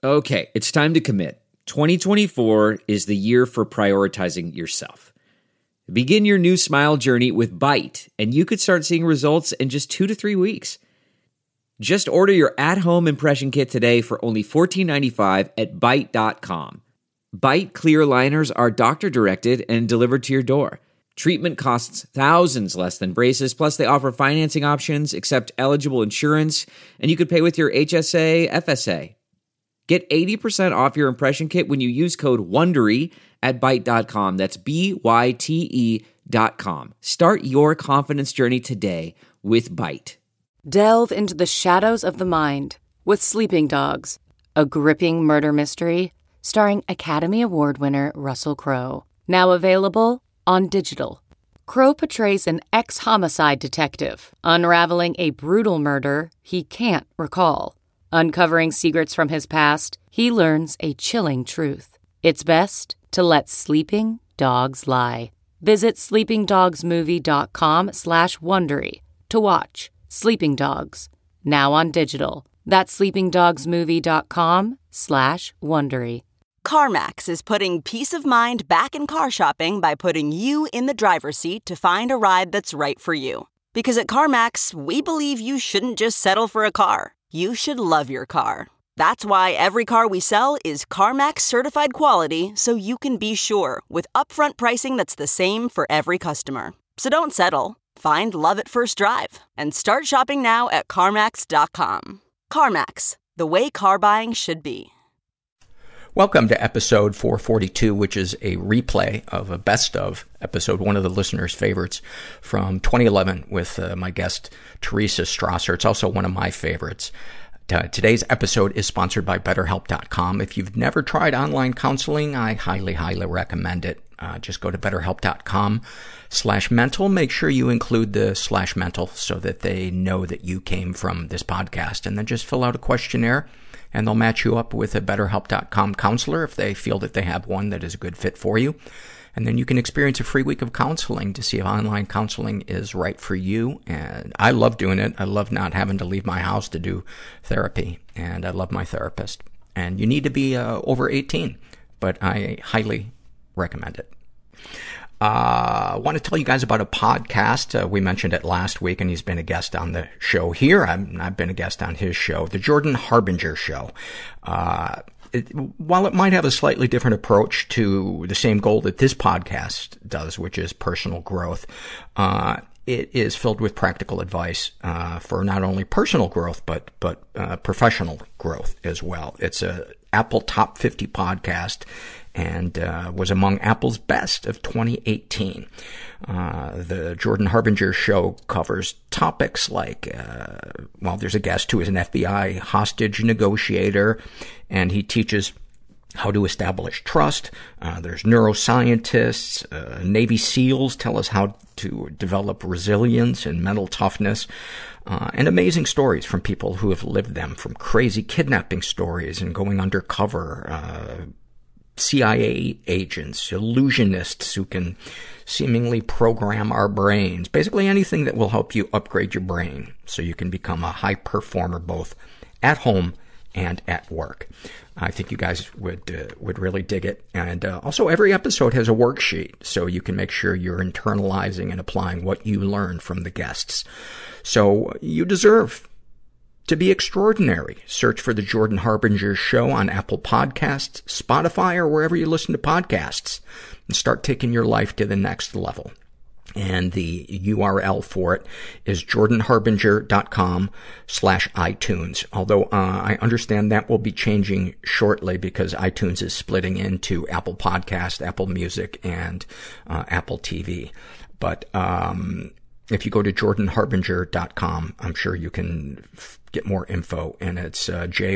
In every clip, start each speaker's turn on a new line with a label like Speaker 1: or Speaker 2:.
Speaker 1: Okay, it's time to commit. 2024 is the year for prioritizing yourself. Begin your new smile journey with Byte, and you could start seeing results in just 2 to 3 weeks. Just order your at-home impression kit today for only $14.95 at Byte.com. Byte clear liners are doctor-directed and delivered to your door. Treatment costs thousands less than braces, plus they offer financing options, accept eligible insurance, and you could pay with your HSA, FSA. Get 80% off your impression kit when you use code WONDERY at Byte.com. That's BYTE.com. Start your confidence journey today with Byte.
Speaker 2: Delve into the shadows of the mind with Sleeping Dogs, a gripping murder mystery starring Academy Award winner Russell Crowe. Now available on digital. Crowe portrays an ex-homicide detective unraveling a brutal murder he can't recall. Uncovering secrets from his past, he learns a chilling truth. It's best to let sleeping dogs lie. Visit sleepingdogsmovie.com/Wondery to watch Sleeping Dogs, now on digital. That's sleepingdogsmovie.com/Wondery.
Speaker 3: CarMax is putting peace of mind back in car shopping by putting you in the driver's seat to find a ride that's right for you. Because at CarMax, we believe you shouldn't just settle for a car. You should love your car. That's why every car we sell is CarMax certified quality, so you can be sure with upfront pricing that's the same for every customer. So don't settle. Find love at first drive and start shopping now at CarMax.com. CarMax, the way car buying should be.
Speaker 4: Welcome to episode 442, which is a replay of a best of episode, one of the listeners' favorites from 2011 with my guest, Teresa Strasser. It's also one of my favorites. Today's episode is sponsored by BetterHelp.com. If you've never tried online counseling, I highly, highly recommend it. Just go to BetterHelp.com/mental. Make sure you include the /mental so that they know that you came from this podcast. And then just fill out a questionnaire, and they'll match you up with a BetterHelp.com counselor if they feel that they have one that is a good fit for you. And then you can experience a free week of counseling to see if online counseling is right for you. And I love doing it. I love not having to leave my house to do therapy. And I love my therapist. And you need to be over 18, but I highly recommend it. I want to tell you guys about a podcast. We mentioned it last week, and he's been a guest on the show here. I've been a guest on his show, The Jordan Harbinger Show. While it might have a slightly different approach to the same goal that this podcast does, which is personal growth, it is filled with practical advice for not only personal growth, but professional growth as well. It's a Apple Top 50 podcast and was among Apple's best of 2018. The Jordan Harbinger Show covers topics like, there's a guest who is an FBI hostage negotiator, and he teaches how to establish trust. There's neuroscientists, Navy SEALs tell us how to develop resilience and mental toughness, and amazing stories from people who have lived them, from crazy kidnapping stories and going undercover, CIA agents, illusionists who can seemingly program our brains. Basically anything that will help you upgrade your brain so you can become a high performer both at home and at work. I think you guys would really dig it. And also every episode has a worksheet so you can make sure you're internalizing and applying what you learn from the guests. So you deserve to be extraordinary. Search for The Jordan Harbinger Show on Apple Podcasts, Spotify, or wherever you listen to podcasts, and start taking your life to the next level. And the URL for it is jordanharbinger.com/iTunes. Although, I understand that will be changing shortly because iTunes is splitting into Apple Podcast, Apple Music, and Apple TV. But, if you go to jordanharbinger.com, I'm sure you can get more info, and it's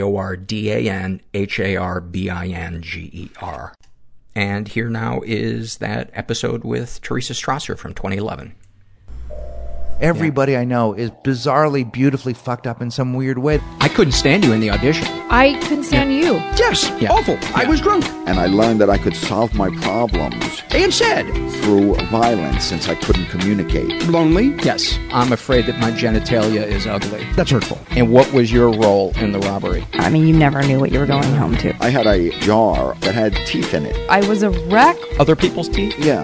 Speaker 4: JORDANHARBINGER. And here now is that episode with Teresa Strasser from 2011.
Speaker 5: Everybody I know is bizarrely, beautifully fucked up in some weird way.
Speaker 4: I couldn't stand you in the audition.
Speaker 6: I couldn't stand you.
Speaker 7: Yes,
Speaker 4: Yeah.
Speaker 7: awful. I was drunk.
Speaker 8: And I learned that I could solve my problems
Speaker 7: And sad.
Speaker 8: through violence since I couldn't communicate.
Speaker 7: Lonely.
Speaker 4: Yes. I'm afraid that my genitalia is ugly.
Speaker 7: That's hurtful.
Speaker 4: And what was your role in the robbery?
Speaker 6: I mean, you never knew what you were going home to.
Speaker 8: I had a jar that had teeth in it.
Speaker 6: I was a wreck.
Speaker 4: Other people's teeth?
Speaker 8: Yeah.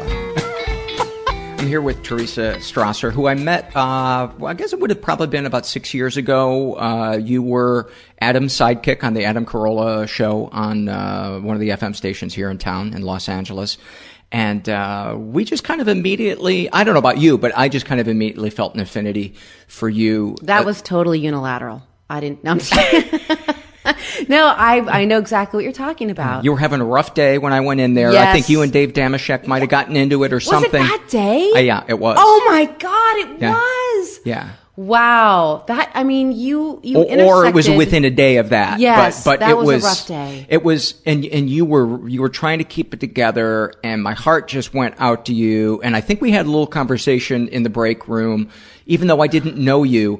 Speaker 4: I'm here with Teresa Strasser, who I met, I guess it would have probably been about 6 years ago. You were Adam's sidekick on the Adam Carolla show on one of the FM stations here in town in Los Angeles. And we just kind of immediately, I don't know about you, but I just kind of immediately felt an affinity for you.
Speaker 9: That was totally unilateral. I didn't, no, I'm just kidding. No, I know exactly what you're talking about.
Speaker 4: You were having a rough day when I went in there.
Speaker 9: Yes.
Speaker 4: I think you and Dave Damashek might have gotten into it or something.
Speaker 9: Was it that day?
Speaker 4: Yeah, it was.
Speaker 9: Oh my God, it
Speaker 4: Yeah.
Speaker 9: was.
Speaker 4: Yeah.
Speaker 9: Wow. That, I mean, you
Speaker 4: Or it was
Speaker 9: intersected-
Speaker 4: within a day of that.
Speaker 9: Yes,
Speaker 4: but
Speaker 9: that
Speaker 4: it
Speaker 9: was a rough day.
Speaker 4: It was, and you were trying to keep it together, and my heart just went out to you. And I think we had a little conversation in the break room, even though I didn't know you.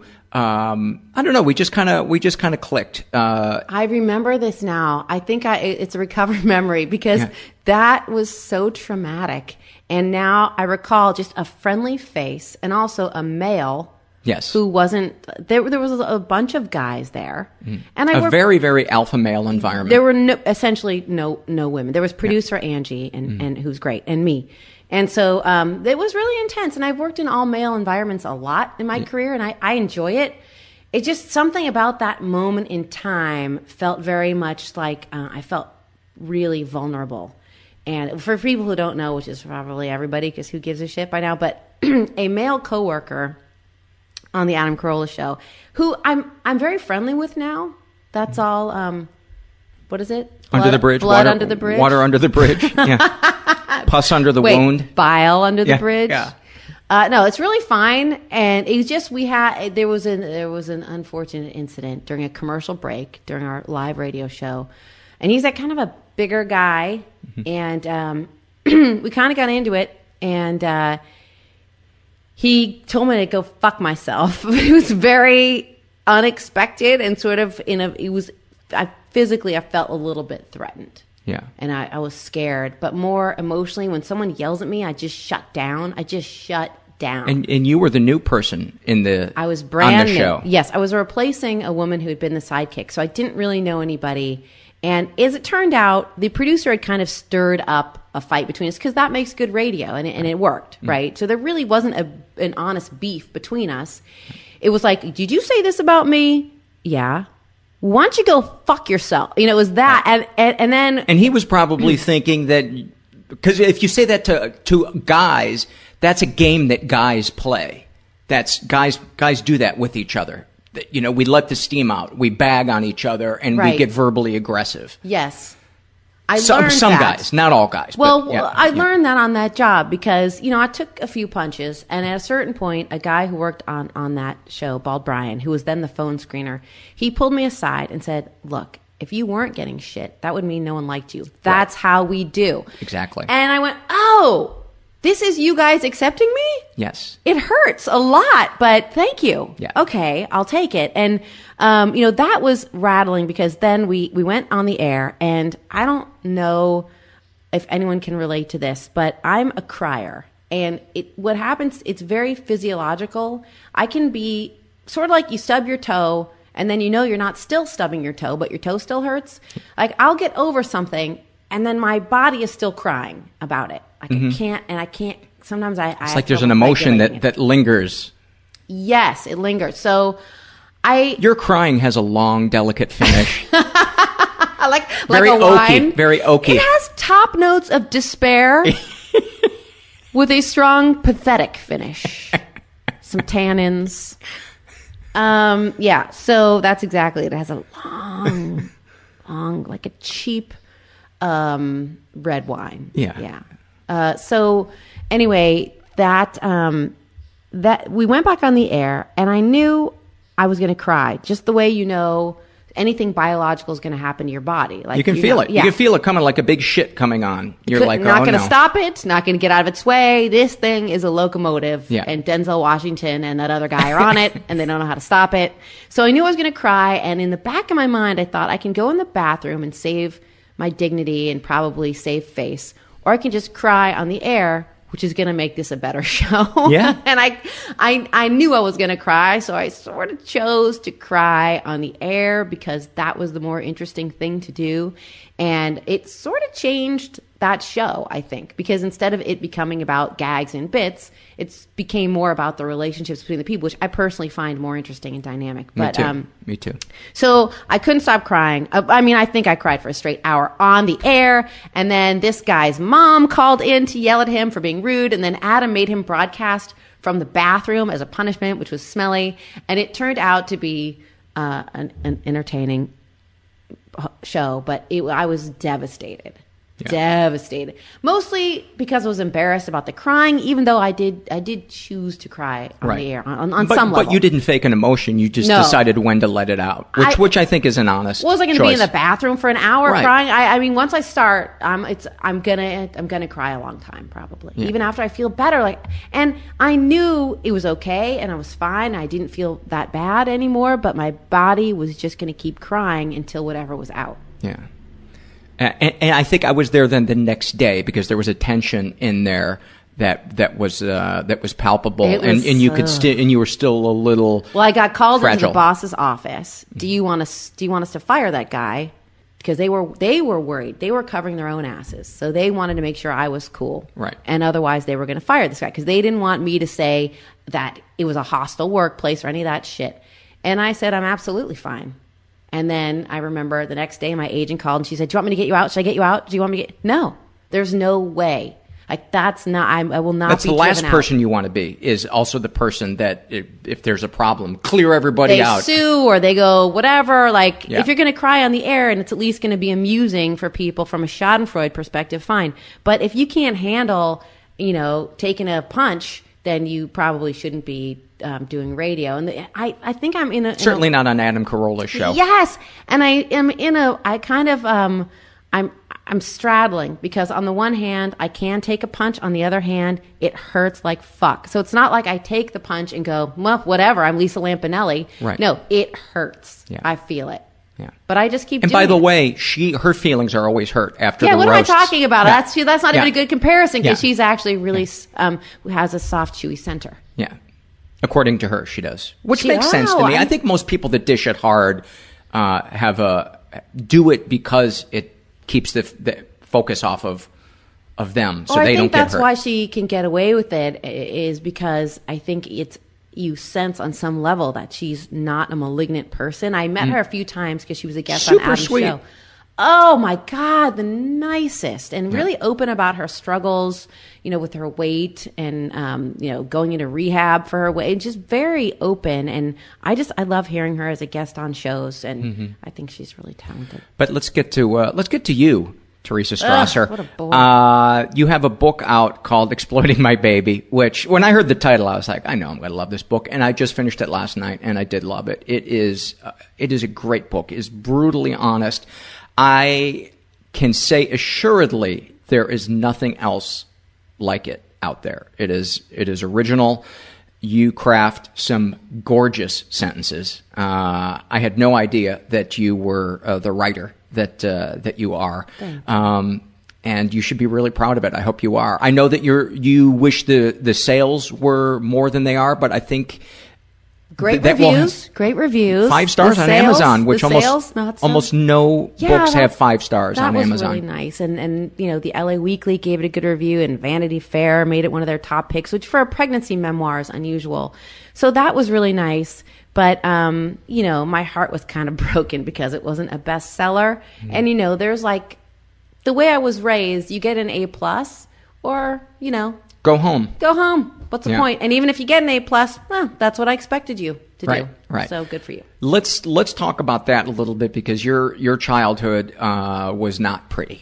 Speaker 4: I don't know. We just kind of clicked.
Speaker 9: I remember this now. I think it's a recovered memory because that was so traumatic. And now I recall just a friendly face and also a male.
Speaker 4: Yes.
Speaker 9: Who wasn't there? There was a bunch of guys there, and I
Speaker 4: a very, very alpha male environment.
Speaker 9: There were essentially no women. There was producer Angie and who's great, and me. And so it was really intense. And I've worked in all male environments a lot in my career, and I enjoy it. It's just something about that moment in time felt very much like I felt really vulnerable. And for people who don't know, which is probably everybody, because who gives a shit by now, but a male coworker on the Adam Carolla show, who I'm very friendly with now. That's all. What is it?
Speaker 4: Under the bridge.
Speaker 9: Blood
Speaker 4: water,
Speaker 9: under the bridge.
Speaker 4: Water under the bridge. Yeah. Pus under the wound.
Speaker 9: Bile under the bridge.
Speaker 4: Yeah.
Speaker 9: No, it's really fine. And it was just there was an unfortunate incident during a commercial break during our live radio show, and he's that kind of a bigger guy, and we kind of got into it, and he told me to go fuck myself. It was very unexpected and sort of I felt a little bit threatened.
Speaker 4: Yeah.
Speaker 9: And I was scared, but more emotionally, when someone yells at me, I just shut down. And
Speaker 4: you were the new person
Speaker 9: I was brand
Speaker 4: on the
Speaker 9: new.
Speaker 4: show.
Speaker 9: Yes, I was replacing a woman who had been the sidekick, so I didn't really know anybody. And as it turned out, the producer had kind of stirred up a fight between us because that makes good radio, and it worked, right? So there really wasn't an honest beef between us. It was like, did you say this about me? Yeah. Why don't you go fuck yourself? It was that. And then...
Speaker 4: And he was probably thinking that... Because if you say that to guys, that's a game that guys play. That's guys do that with each other. We let the steam out. We bag on each other, and we get verbally aggressive.
Speaker 9: Yes.
Speaker 4: Some
Speaker 9: that.
Speaker 4: guys, not all guys.
Speaker 9: Well, I learned that on that job because, I took a few punches, and at a certain point, a guy who worked on that show, Bald Brian, who was then the phone screener, he pulled me aside and said, look, if you weren't getting shit, that would mean no one liked you. That's how we do.
Speaker 4: Exactly.
Speaker 9: And I went, oh, this is you guys accepting me?
Speaker 4: Yes.
Speaker 9: It hurts a lot, but thank you.
Speaker 4: Yeah.
Speaker 9: Okay, I'll take it. And, that was rattling because then we went on the air, and I don't know if anyone can relate to this, but I'm a crier. And what happens, it's very physiological. I can be sort of like you stub your toe, and then you're not still stubbing your toe, but your toe still hurts. Like, I'll get over something, and then my body is still crying about it. Like, I can't, sometimes
Speaker 4: it's like there's an emotion that lingers.
Speaker 9: Yes, it lingers. So
Speaker 4: Your crying has a long, delicate finish.
Speaker 9: like
Speaker 4: very
Speaker 9: a wine.
Speaker 4: oaky, very oaky.
Speaker 9: It has top notes of despair with a strong, pathetic finish. Some tannins. Yeah, so that's exactly it. It has a long, like a cheap red wine.
Speaker 4: Yeah.
Speaker 9: So anyway, that we went back on the air, and I knew I was going to cry, just the way anything biological is going to happen to your body. Like
Speaker 4: you can feel it.
Speaker 9: Yeah.
Speaker 4: You can feel it coming like a big shit coming on. You're like,
Speaker 9: not
Speaker 4: oh,
Speaker 9: going to
Speaker 4: no.
Speaker 9: stop it. Not going to get out of its way. This thing is a locomotive.
Speaker 4: Yeah.
Speaker 9: And Denzel Washington and that other guy are on it, and they don't know how to stop it. So I knew I was going to cry. And in the back of my mind, I thought I can go in the bathroom and save my dignity and probably save face, or I can just cry on the air, which is going to make this a better show.
Speaker 4: Yeah.
Speaker 9: And I knew I was going to cry, so I sort of chose to cry on the air because that was the more interesting thing to do. And it sort of changed that show, I think, because instead of it becoming about gags and bits, it became more about the relationships between the people, which I personally find more interesting and dynamic. But,
Speaker 4: Me too.
Speaker 9: So I couldn't stop crying. I mean, I think I cried for a straight hour on the air. And then this guy's mom called in to yell at him for being rude. And then Adam made him broadcast from the bathroom as a punishment, which was smelly. And it turned out to be an entertaining show, but I was devastated. Yeah. Devastated. Mostly because I was embarrassed about the crying, even though I did choose to cry on the air on some level.
Speaker 4: But you didn't fake an emotion. You just decided when to let it out, which I think is an honest
Speaker 9: was I going to be in the bathroom for an hour crying? I mean, once I start, I'm gonna cry a long time probably, even after I feel better. And I knew it was okay and I was fine. I didn't feel that bad anymore, but my body was just going to keep crying until whatever was out.
Speaker 4: Yeah. And I think I was there then the next day because there was a tension in there that was palpable, and you could and you were still a little. Well,
Speaker 9: I got called
Speaker 4: fragile.
Speaker 9: into the boss's office. Do you want us to fire that guy? Because they were worried. They were covering their own asses, so they wanted to make sure I was cool.
Speaker 4: Right.
Speaker 9: And otherwise, they were going to fire this guy because they didn't want me to say that it was a hostile workplace or any of that shit. And I said, I'm absolutely fine. And then I remember the next day my agent called and she said, do you want me to get you out? Should I get you out? Do you want me to get... No, there's no way. Like, that's not... I will not
Speaker 4: that's
Speaker 9: be
Speaker 4: the last
Speaker 9: driven
Speaker 4: person
Speaker 9: out.
Speaker 4: you want to be, is also the person that if there's a problem, clear everybody out.
Speaker 9: They sue or they go whatever. Like, if you're going to cry on the air and it's at least going to be amusing for people from a Schadenfreude perspective, fine. But if you can't handle, taking a punch, then you probably shouldn't be doing radio. And I think I'm in a...
Speaker 4: Certainly not on Adam Carolla's show.
Speaker 9: Yes. And I am in a... I kind of... I'm straddling because on the one hand, I can take a punch. On the other hand, it hurts like fuck. So it's not like I take the punch and go, well, whatever, I'm Lisa Lampanelli.
Speaker 4: Right.
Speaker 9: No, it hurts.
Speaker 4: Yeah.
Speaker 9: I feel it.
Speaker 4: Yeah.
Speaker 9: But I just keep
Speaker 4: and
Speaker 9: doing it.
Speaker 4: by the way, her feelings are always hurt after the roasts.
Speaker 9: Yeah, what am I talking about?
Speaker 4: Yeah.
Speaker 9: That's not even a good comparison because she's actually really has a soft, chewy center.
Speaker 4: Yeah. According to her, she does. Which makes sense to me. I think most people that dish it hard do it because it keeps the focus off of them, so they don't get hurt.
Speaker 9: I think that's why she can get away with it, is because I think you sense on some level that she's not a malignant person. I met her a few times because she was a guest on Adam's show. Oh my God, the nicest, and really open about her struggles, with her weight and, going into rehab for her weight. Just very open. And I love hearing her as a guest on shows. And I think she's really talented.
Speaker 4: But let's get to you, Teresa Strasser.
Speaker 9: What a boy.
Speaker 4: You have a book out called Exploiting My Baby, which when I heard the title, I was like, I know I'm going to love this book. And I just finished it last night and I did love it. It is a great book. It's brutally honest. I can say assuredly there is nothing else like it out there. It is original. You craft some gorgeous sentences. I had no idea that you were the writer that you are. And you should be really proud of it. I hope you are. I know that you wish the sales were more than they are, but I think
Speaker 9: Great reviews.
Speaker 4: 5 stars on Amazon, which almost no books have 5 stars on Amazon. That was
Speaker 9: really nice. And the LA Weekly gave it a good review, and Vanity Fair made it one of their top picks, which for a pregnancy memoir is unusual. So that was really nice. But, my heart was kind of broken because it wasn't a bestseller. And, there's the way I was raised, you get an A+ or,
Speaker 4: go home.
Speaker 9: Go home. What's the point? And even if you get an A+, that's what I expected you to do.
Speaker 4: Right.
Speaker 9: So good for you.
Speaker 4: Let's talk about that a little bit because your childhood was not pretty.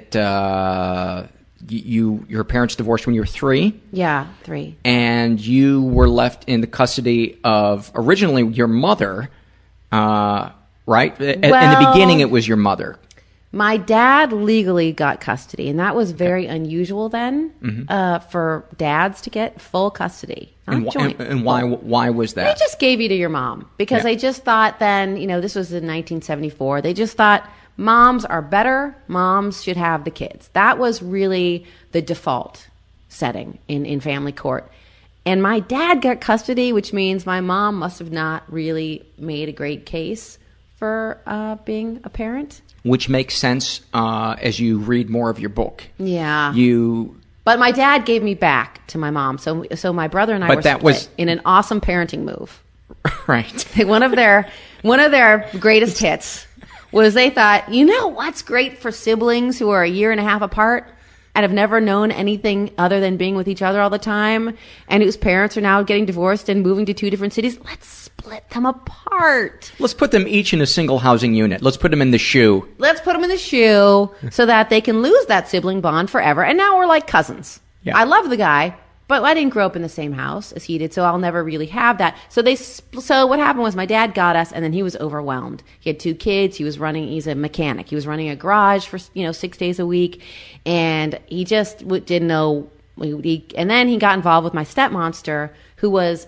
Speaker 4: Your parents divorced when you were 3.
Speaker 9: Yeah, 3.
Speaker 4: And you were left in the custody of originally your mother, right? In the beginning, it was your mother.
Speaker 9: My dad legally got custody, and that was very unusual then for dads to get full custody.
Speaker 4: And why was that?
Speaker 9: They just gave you to your mom because they just thought then, this was in 1974. They just thought moms are better. Moms should have the kids. That was really the default setting in family court. And my dad got custody, which means my mom must have not really made a great case for being a parent.
Speaker 4: Which makes sense as you read more of your book.
Speaker 9: Yeah.
Speaker 4: But
Speaker 9: my dad gave me back to my mom. So my brother and I were split in an awesome parenting move.
Speaker 4: Right.
Speaker 9: One of their greatest hits was they thought, what's great for siblings who are a year and a half apart and have never known anything other than being with each other all the time and whose parents are now getting divorced and moving to 2 different cities? Let's split them apart.
Speaker 4: Let's put them each in a single housing unit. Let's put them in the shoe.
Speaker 9: Let's put them in the shoe so that they can lose that sibling bond forever. And now we're like cousins. Yeah. I love the guy, but I didn't grow up in the same house as he did, so I'll never really have that. So what happened was my dad got us, and then he was overwhelmed. He had 2 kids. He's a mechanic. He was running a garage for 6 days a week, and he just didn't know. And then he got involved with my stepmonster, who was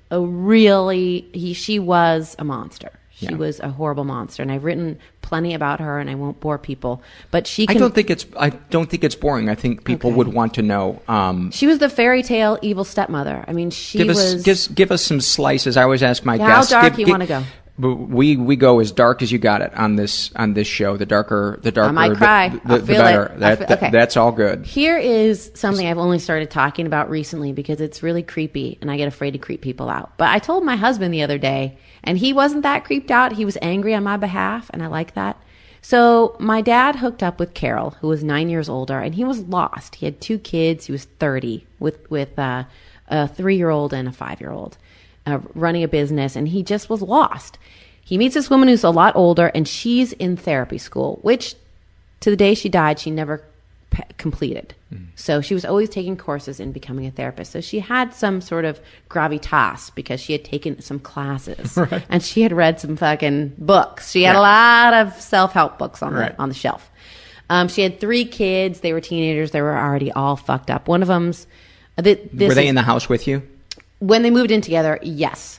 Speaker 9: she was a monster. She was a horrible monster, and I've written plenty about her, and I won't bore people. But I
Speaker 4: don't think it's boring. I think people would want to know.
Speaker 9: She was the fairy tale evil stepmother. I mean, give
Speaker 4: us some slices. I always ask my
Speaker 9: guests.
Speaker 4: How
Speaker 9: dark you want to go?
Speaker 4: We go as dark as you got it on this show. The darker,
Speaker 9: I might cry.
Speaker 4: The better.
Speaker 9: Okay.
Speaker 4: That's all good.
Speaker 9: Here is something I've only started talking about recently because it's really creepy, and I get afraid to creep people out. But I told my husband the other day, and he wasn't that creeped out. He was angry on my behalf, and I like that. So my dad hooked up with Carol, who was 9 years older, and he was lost. He had 2 kids. He was 30 with a 3-year-old and a 5-year-old. Running a business, and he just was lost. He meets this woman who's a lot older, and she's in therapy school, which to the day she died, she never completed. So she was always taking courses in becoming a therapist. So she had some sort of gravitas because she had taken some classes and she had read some fucking books. She had a lot of self-help books on the shelf. She had 3 kids. They were teenagers. They were already all fucked up. One of them's...
Speaker 4: Were they in the house with you?
Speaker 9: When they moved in together, yes.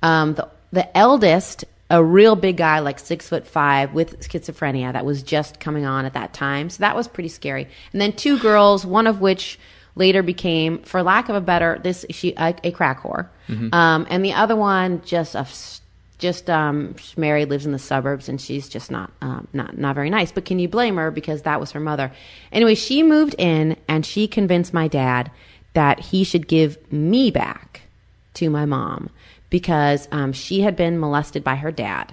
Speaker 9: The eldest, a real big guy, like 6'5", with schizophrenia, that was just coming on at that time. So that was pretty scary. And then 2 girls, one of which later became, for lack of a better, a crack whore, and the other one she's married, lives in the suburbs, and she's just not very nice. But can you blame her because that was her mother? Anyway, she moved in, and she convinced my dad that he should give me back to my mom because she had been molested by her dad,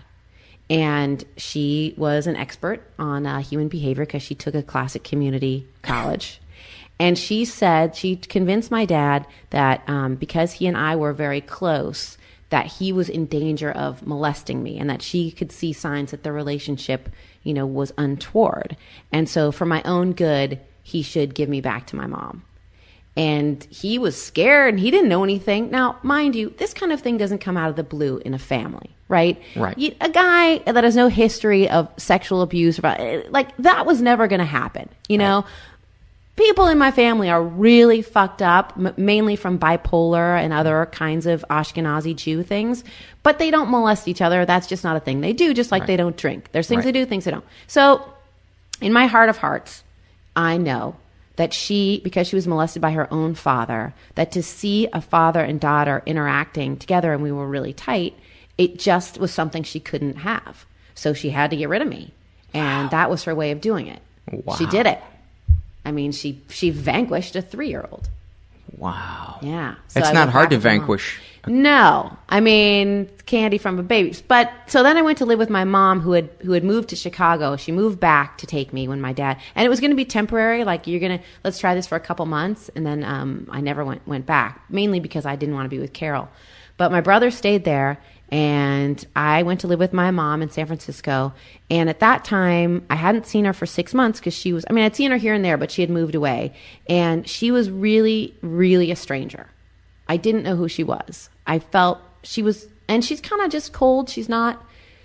Speaker 9: and she was an expert on human behavior because she took a class at community college. And she convinced my dad that because he and I were very close, that he was in danger of molesting me and that she could see signs that the relationship, was untoward. And so for my own good, he should give me back to my mom. And he was scared and he didn't know anything. Now, mind you, this kind of thing doesn't come out of the blue in a family, right?
Speaker 4: Right.
Speaker 9: A guy that has no history of sexual abuse, that was never going to happen. Know, people in my family are really fucked up, mainly from bipolar and other kinds of Ashkenazi Jew things, but they don't molest each other. That's just not a thing they do, just like they don't drink. There's things they do, things they don't. So in my heart of hearts, I know that because she was molested by her own father, that to see a father and daughter interacting together and we were really tight, it just was something she couldn't have. So she had to get rid of me. And that was her way of doing it.
Speaker 4: Wow.
Speaker 9: She did it. I mean, she vanquished a 3-year-old.
Speaker 4: Wow.
Speaker 9: Yeah.
Speaker 4: So it's not hard to vanquish.
Speaker 9: No. I mean, candy from a baby. But so then I went to live with my mom who had moved to Chicago. She moved back to take me when my dad, and it was going to be temporary. Like, let's try this for a couple months. And then I never went back, mainly because I didn't want to be with Carol. But my brother stayed there, and I went to live with my mom in San Francisco. And at that time, I hadn't seen her for 6 months because I'd seen her here and there, but she had moved away. And she was really, really a stranger. I didn't know who she was. I felt she was, and she's kind of just cold. She's not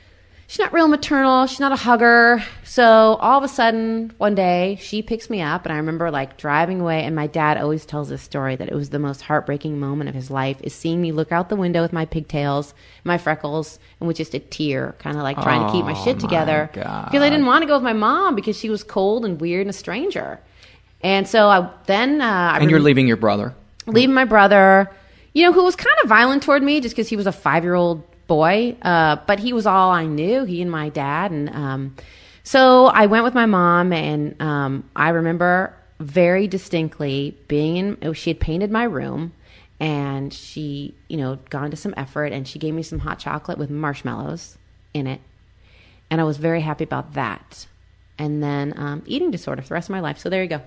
Speaker 9: she's not real maternal. She's not a hugger. So all of a sudden, one day, she picks me up, and I remember like driving away. And my dad always tells this story that it was the most heartbreaking moment of his life, is seeing me look out the window with my pigtails, my freckles, and with just a tear, kind of like trying to keep my shit together.
Speaker 4: God.
Speaker 9: Because I didn't want to go with my mom because she was cold and weird and a stranger. And so
Speaker 4: and you're leaving your brother.
Speaker 9: Leaving my brother, who was kind of violent toward me just because he was a 5-year-old boy. But he was all I knew, he and my dad. And so I went with my mom, and I remember very distinctly she had painted my room, and she, gone to some effort, and she gave me some hot chocolate with marshmallows in it. And I was very happy about that. And then eating disorder for the rest of my life. So there you go.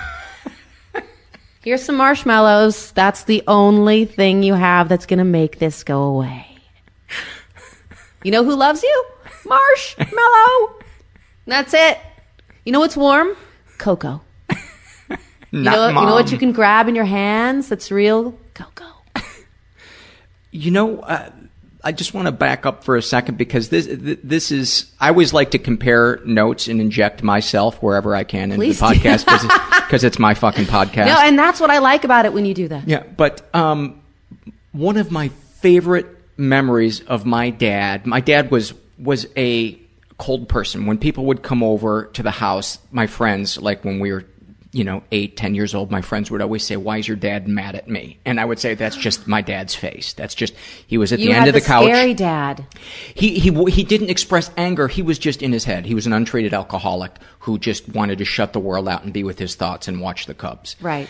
Speaker 9: Here's some marshmallows. That's the only thing you have that's going to make this go away. You know who loves you? Marshmallow. That's it. You know what's warm? Cocoa. You know what you can grab in your hands that's real? Cocoa.
Speaker 4: I just want to back up for a second, because this is, I always like to compare notes and inject myself wherever I can into the podcast, because it's my fucking podcast.
Speaker 9: No, and that's what I like about it when you do that.
Speaker 4: Yeah, but one of my favorite memories of my dad was a cold person. When people would come over to the house, my friends, like when we were 8, 10 years old, my friends would always say, "Why is your dad mad at me?" And I would say, "That's just my dad's face. That's just, he was at the end of the couch."
Speaker 9: Scary dad.
Speaker 4: He didn't express anger. He was just in his head. He was an untreated alcoholic who just wanted to shut the world out and be with his thoughts and watch the Cubs.
Speaker 9: Right.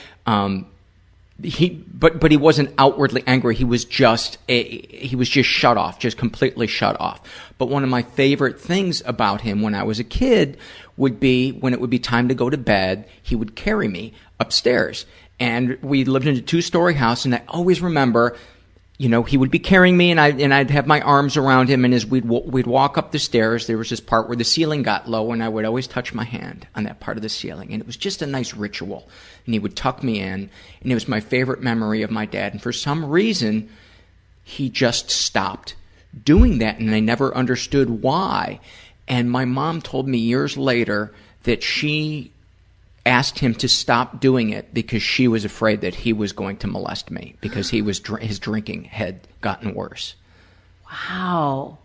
Speaker 4: But he wasn't outwardly angry. He was just shut off, just completely shut off. But one of my favorite things about him when I was a kid would be when it would be time to go to bed, he would carry me upstairs. And we lived in a 2-story house, and I always remember, he would be carrying me, and I'd have my arms around him, and as we'd walk up the stairs, there was this part where the ceiling got low, and I would always touch my hand on that part of the ceiling, and it was just a nice ritual. And he would tuck me in, and it was my favorite memory of my dad. And for some reason, he just stopped doing that, and I never understood why. And my mom told me years later that she asked him to stop doing it because she was afraid that he was going to molest me, because his drinking had gotten worse.
Speaker 9: Wow.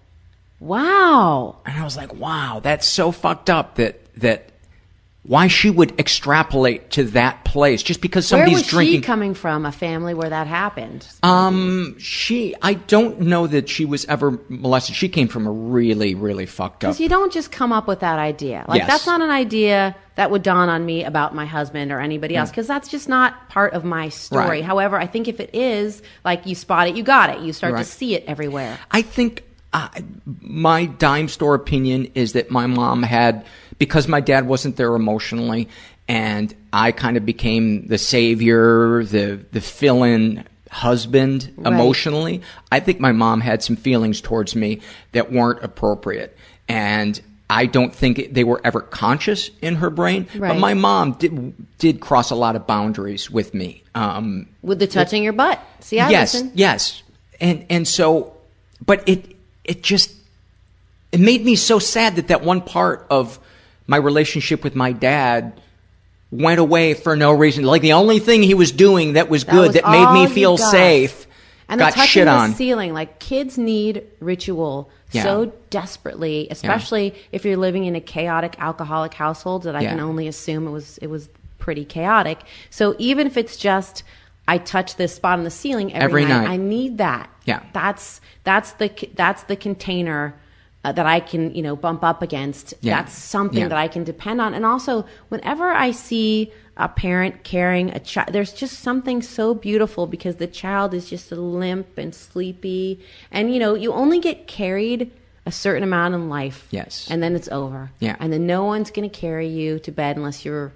Speaker 4: And I was like, wow, that's so fucked up that why she would extrapolate to that place just because somebody's drinking.
Speaker 9: Where was she coming from, a family where that happened?
Speaker 4: I don't know that she was ever molested. She came from a really, really fucked up.
Speaker 9: Because you don't just come up with that idea. Like,
Speaker 4: yes.
Speaker 9: That's not an idea that would dawn on me about my husband or anybody else, because that's just not part of my story.
Speaker 4: Right.
Speaker 9: However, I think if it is, like, you spot it, you got it. You start
Speaker 4: Right.
Speaker 9: to see it everywhere.
Speaker 4: I think my dime store opinion is that my mom had, because my dad wasn't there emotionally, and I kind of became the savior, the fill-in husband emotionally, I think my mom had some feelings towards me that weren't appropriate. And I don't think they were ever conscious in her brain.
Speaker 9: Right.
Speaker 4: But my mom did cross a lot of boundaries with me.
Speaker 9: With the touching your butt. See, I listen.
Speaker 4: Yes. And so, but it made me so sad that one part of my relationship with my dad went away for no reason. Like, the only thing he was doing that was good, that made me feel safe,
Speaker 9: and
Speaker 4: got
Speaker 9: the touching
Speaker 4: shit on.
Speaker 9: the ceiling, like, kids need ritual so desperately, especially if you're living in a chaotic alcoholic household that I can only assume it was pretty chaotic. So even if it's just, I touch this spot on the ceiling every night, I need that.
Speaker 4: Yeah.
Speaker 9: That's the container that I can, bump up against.
Speaker 4: Yeah.
Speaker 9: That's something that I can depend on. And also, whenever I see a parent carrying a child, there's just something so beautiful, because the child is just limp and sleepy. And, you only get carried a certain amount in life.
Speaker 4: Yes.
Speaker 9: And then it's over.
Speaker 4: Yeah.
Speaker 9: And then no one's going to carry you to bed unless you're,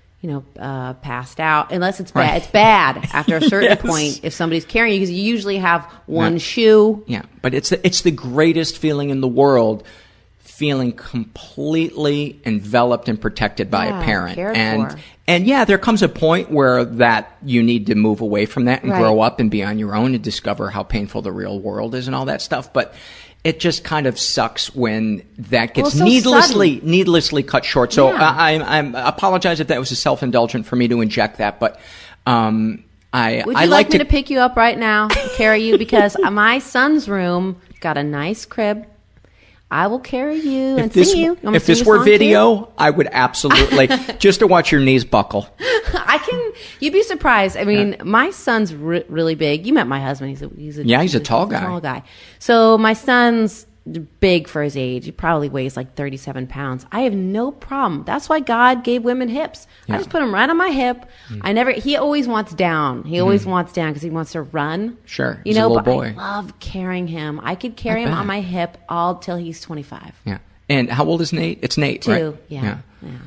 Speaker 9: passed out, unless it's bad.
Speaker 4: Right.
Speaker 9: It's bad after a certain
Speaker 4: Yes.
Speaker 9: point if somebody's carrying you, because you usually have one shoe.
Speaker 4: Yeah, but it's the greatest feeling in the world, feeling completely enveloped and protected by a parent.
Speaker 9: Cared for.
Speaker 4: And there comes a point where that you need to move away from that and grow up and be on your own and discover how painful the real world is and all that stuff. But it just kind of sucks when that gets
Speaker 9: so
Speaker 4: needlessly cut short. So
Speaker 9: Yeah.
Speaker 4: I apologize if that was a self-indulgent for me to inject that, but
Speaker 9: Would
Speaker 4: I
Speaker 9: you
Speaker 4: like
Speaker 9: like me to pick you up right now and carry you? Because my son's room got a nice crib. I will carry you and sing you.
Speaker 4: If this were video, I would absolutely just to watch your knees buckle.
Speaker 9: You'd be surprised. I mean, my son's really big. You met my husband. He's a
Speaker 4: tall guy.
Speaker 9: Tall guy. So my son's big for his age. He probably weighs like 37 pounds. I have no problem. That's why God gave women hips. I just put him right on my hip. He always wants down. He always wants down because he wants to run.
Speaker 4: Sure.
Speaker 9: You
Speaker 4: He's a
Speaker 9: know,
Speaker 4: little
Speaker 9: but
Speaker 4: boy.
Speaker 9: I love carrying him. I could carry him on my hip all till he's 25.
Speaker 4: Yeah. And how old is Nate? It's Nate,
Speaker 9: 2.
Speaker 4: right?
Speaker 9: Yeah.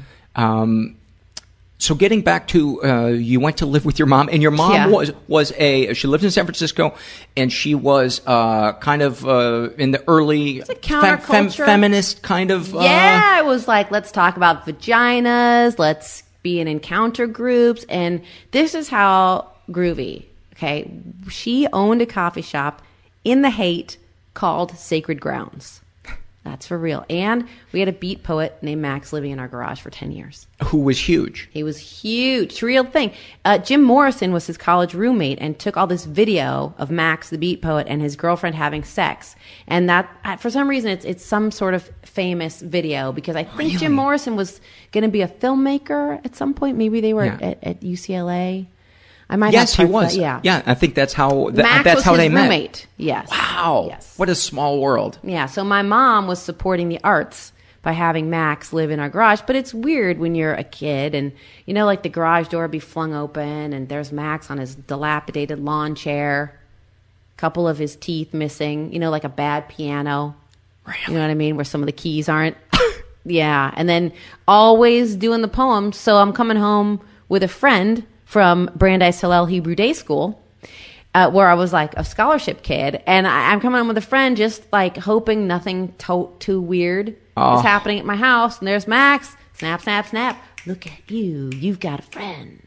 Speaker 4: So getting back to, you went to live with your mom, and your mom she lived in San Francisco, and she was kind of in the early
Speaker 9: counterculture.
Speaker 4: feminist kind of.
Speaker 9: It was like, let's talk about vaginas, let's be in encounter groups, and this is how groovy. Okay, she owned a coffee shop in the Haight called Sacred Grounds. That's for real. And we had a beat poet named Max living in our garage for 10 years.
Speaker 4: Who was huge.
Speaker 9: He was huge. It's a real thing. Jim Morrison was his college roommate and took all this video of Max, the beat poet, and his girlfriend having sex. And that, for some reason, it's some sort of famous video because I think Jim Morrison was going to be a filmmaker at some point. Maybe they were at UCLA. I might
Speaker 4: yes,
Speaker 9: have
Speaker 4: he was.
Speaker 9: Yeah,
Speaker 4: I think that's how
Speaker 9: Max
Speaker 4: that's
Speaker 9: was
Speaker 4: how
Speaker 9: his
Speaker 4: they met.
Speaker 9: Roommate. Yes.
Speaker 4: Wow.
Speaker 9: Yes.
Speaker 4: What a small world.
Speaker 9: Yeah. So my mom was supporting the arts by having Max live in our garage, but it's weird when you're a kid and like the garage door would be flung open and there's Max on his dilapidated lawn chair, couple of his teeth missing, like a bad piano.
Speaker 4: Really?
Speaker 9: You know what I mean? Where some of the keys aren't. Yeah. And then always doing the poems. So I'm coming home with a friend from Brandeis Hillel Hebrew Day School, where I was like a scholarship kid. And I'm coming home with a friend just like hoping nothing too weird is happening at my house. And there's Max. Snap, snap, snap. Look at you. You've got a friend.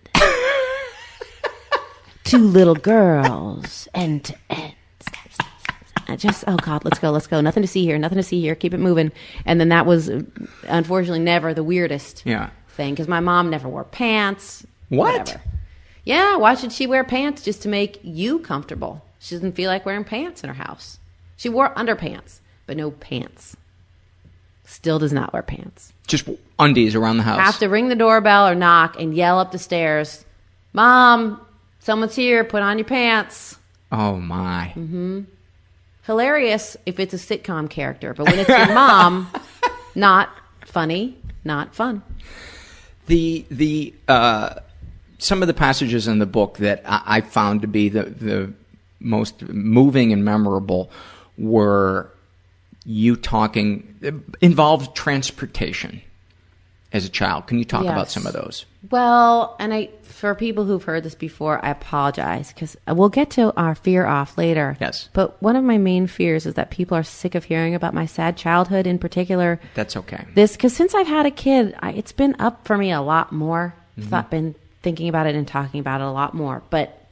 Speaker 9: 2 little girls. End to end. Snap, snap, snap, snap. Just, oh God, let's go. Nothing to see here. Keep it moving. And then that was unfortunately never the weirdest thing because my mom never wore pants.
Speaker 4: What?
Speaker 9: Whatever. Yeah, why should she wear pants just to make you comfortable? She doesn't feel like wearing pants in her house. She wore underpants, but no pants. Still does not wear pants.
Speaker 4: Just undies around the house.
Speaker 9: Have to ring the doorbell or knock and yell up the stairs, Mom, someone's here, put on your pants.
Speaker 4: Oh, my.
Speaker 9: Mm-hmm. Hilarious if it's a sitcom character, but when it's your mom, not funny, not fun.
Speaker 4: The some of the passages in the book that I found to be the most moving and memorable were you involved transportation as a child. Can you talk about some of those?
Speaker 9: Well, and for people who've heard this before, I apologize because we'll get to our fear off later.
Speaker 4: Yes.
Speaker 9: But one of my main fears is that people are sick of hearing about my sad childhood in particular.
Speaker 4: That's okay.
Speaker 9: Because since I've had a kid, it's been up for me a lot more. I've been thinking about it and talking about it a lot more. But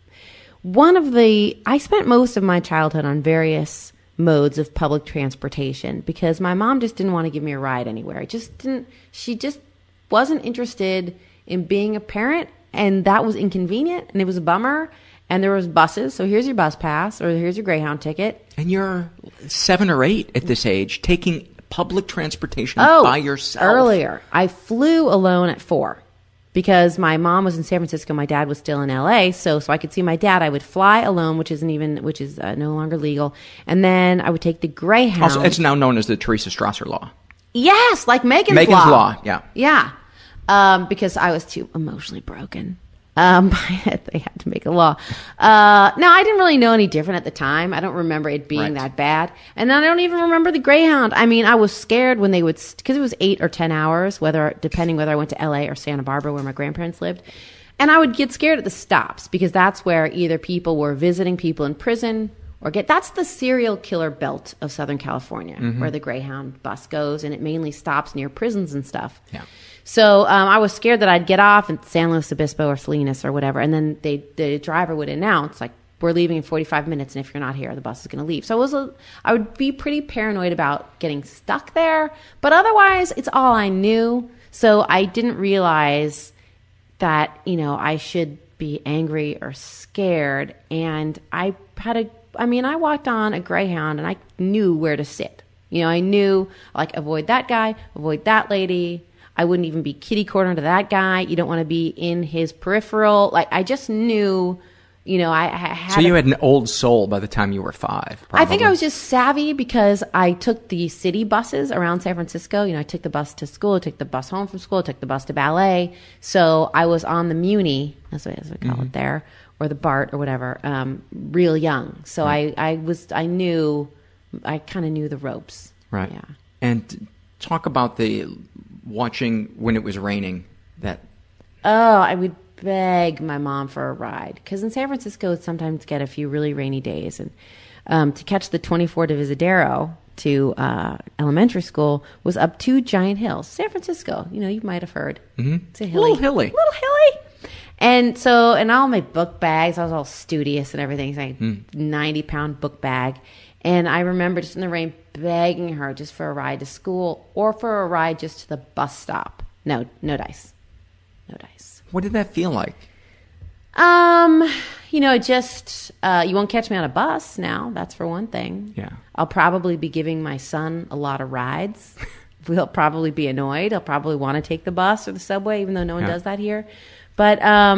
Speaker 9: I spent most of my childhood on various modes of public transportation because my mom just didn't want to give me a ride anywhere. She just wasn't interested in being a parent, and that was inconvenient, and it was a bummer. And there was buses, so here's your bus pass, or here's your Greyhound ticket.
Speaker 4: And you're 7 or 8 at this age, taking public transportation by yourself.
Speaker 9: Earlier. I flew alone at 4. Because my mom was in San Francisco, my dad was still in LA, so I could see my dad. I would fly alone, which is no longer legal, and then I would take the Greyhound.
Speaker 4: Also, it's now known as the Teresa Strasser Law.
Speaker 9: Yes, like Megan's
Speaker 4: Law.
Speaker 9: Yeah. Because I was too emotionally broken. They had to make a law. No, I didn't really know any different at the time. I don't remember it being that bad. And I don't even remember the Greyhound. I mean, I was scared when they would, because it was 8 or 10 hours, depending whether I went to LA or Santa Barbara where my grandparents lived. And I would get scared at the stops because that's where either people were visiting people in prison that's the serial killer belt of Southern California, where the Greyhound bus goes, and it mainly stops near prisons and stuff.
Speaker 4: Yeah.
Speaker 9: So I was scared that I'd get off in San Luis Obispo or Salinas or whatever, and then the driver would announce, like, we're leaving in 45 minutes, and if you're not here, the bus is going to leave. So I would be pretty paranoid about getting stuck there, but otherwise, it's all I knew. So I didn't realize that, I should be angry or scared. And I walked on a Greyhound and I knew where to sit. I knew, like, avoid that guy, avoid that lady. I wouldn't even be kitty corner to that guy. You don't want to be in his peripheral. Like, I just knew, I had...
Speaker 4: So you had an old soul by the time you were 5, probably.
Speaker 9: I think I was just savvy because I took the city buses around San Francisco. I took the bus to school, I took the bus home from school, I took the bus to ballet. So I was on the Muni, as we call it there, or the BART or whatever, real young. So I kind of knew the ropes.
Speaker 4: Right.
Speaker 9: Yeah.
Speaker 4: And talk about the watching when it was raining.
Speaker 9: I would beg my mom for a ride because in San Francisco, it's sometimes get a few really rainy days, and to catch the 24 to Visadero to elementary school was up 2 giant hills. San Francisco, you might have heard.
Speaker 4: Mm-hmm.
Speaker 9: It's a hilly,
Speaker 4: little hilly.
Speaker 9: And so, and all my book bags, I was all studious and everything. It's like 90-pound book bag. And I remember just in the rain begging her just for a ride to school or for a ride just to the bus stop. No dice. No dice.
Speaker 4: What did that feel like?
Speaker 9: Just, you won't catch me on a bus now. That's for one thing.
Speaker 4: Yeah.
Speaker 9: I'll probably be giving my son a lot of rides. He'll probably be annoyed. He'll probably want to take the bus or the subway, even though no one does that here. But,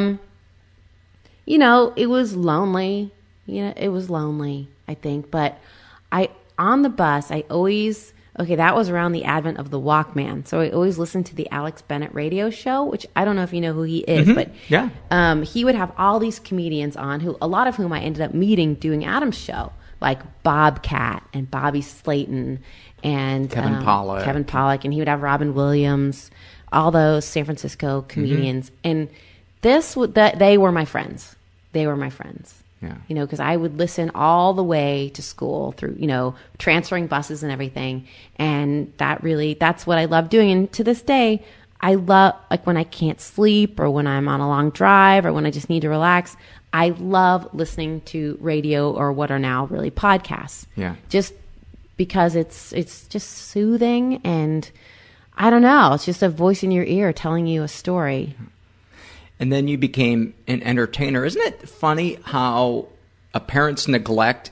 Speaker 9: it was lonely. It was lonely, I think. But on the bus, that was around the advent of the Walkman. So I always listened to the Alex Bennett radio show, which I don't know if you know who he is, but he would have all these comedians on, a lot of whom I ended up meeting doing Adam's show, like Bobcat and Bobby Slayton and
Speaker 4: Kevin Pollak.
Speaker 9: And he would have Robin Williams, all those San Francisco comedians. And they were my friends. They were my friends.
Speaker 4: Yeah.
Speaker 9: Because I would listen all the way to school through, transferring buses and everything. And that's what I love doing. And to this day, I love, like, when I can't sleep or when I'm on a long drive or when I just need to relax, I love listening to radio or what are now really podcasts.
Speaker 4: Yeah.
Speaker 9: Just because it's just soothing and I don't know, it's just a voice in your ear telling you a story.
Speaker 4: And then you became an entertainer. Isn't it funny how a parent's neglect,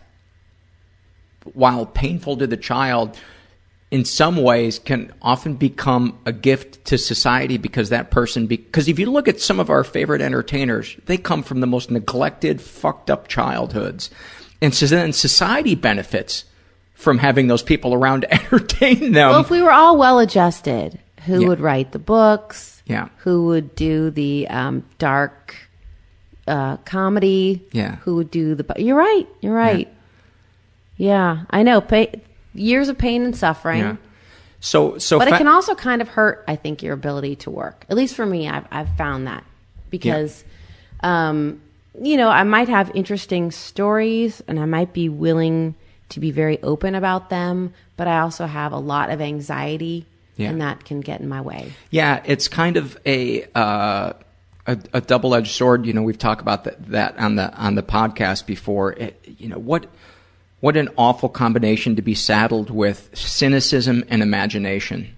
Speaker 4: while painful to the child, in some ways can often become a gift to society because because if you look at some of our favorite entertainers, they come from the most neglected, fucked up childhoods. And so then society benefits from having those people around to entertain them.
Speaker 9: Well, if we were all well-adjusted, who would write the books?
Speaker 4: Yeah.
Speaker 9: Who would do the dark comedy?
Speaker 4: Yeah.
Speaker 9: Who would do the... You're right. Yeah, I know. Years of pain and suffering.
Speaker 4: Yeah. But
Speaker 9: it can also kind of hurt, I think, your ability to work. At least for me, I've found that. Because, I might have interesting stories and I might be willing to be very open about them, but I also have a lot of anxiety. Yeah. And that can get in my way. Yeah,
Speaker 4: it's kind of a double-edged sword. We've talked about that on the podcast before. What an awful combination to be saddled with cynicism and imagination.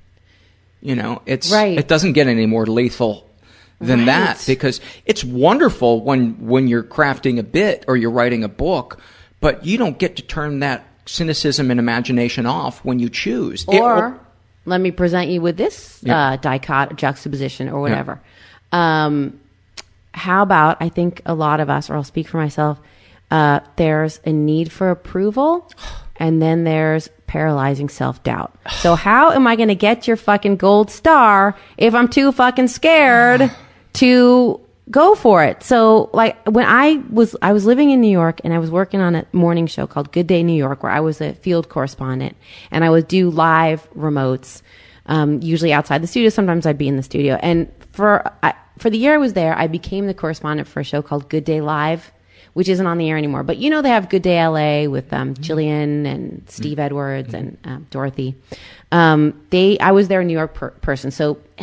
Speaker 4: It doesn't get any more lethal than that, because it's wonderful when you're crafting a bit or you're writing a book, but you don't get to turn that cynicism and imagination off when you choose. Let me present you with this juxtaposition or whatever.
Speaker 9: Yeah. How about, I think a lot of us, or I'll speak for myself, there's a need for approval and then there's paralyzing self-doubt. So how am I going to get your fucking gold star if I'm too fucking scared to go for it? So, like, when I was living in New York and I was working on a morning show called Good Day New York, where I was a field correspondent and I would do live remotes, usually outside the studio. Sometimes I'd be in the studio. And for the year I was there, I became the correspondent for a show called Good Day Live, which isn't on the air anymore. But they have Good Day LA with Jillian and Steve Edwards and Dorothy. I was their New York person. So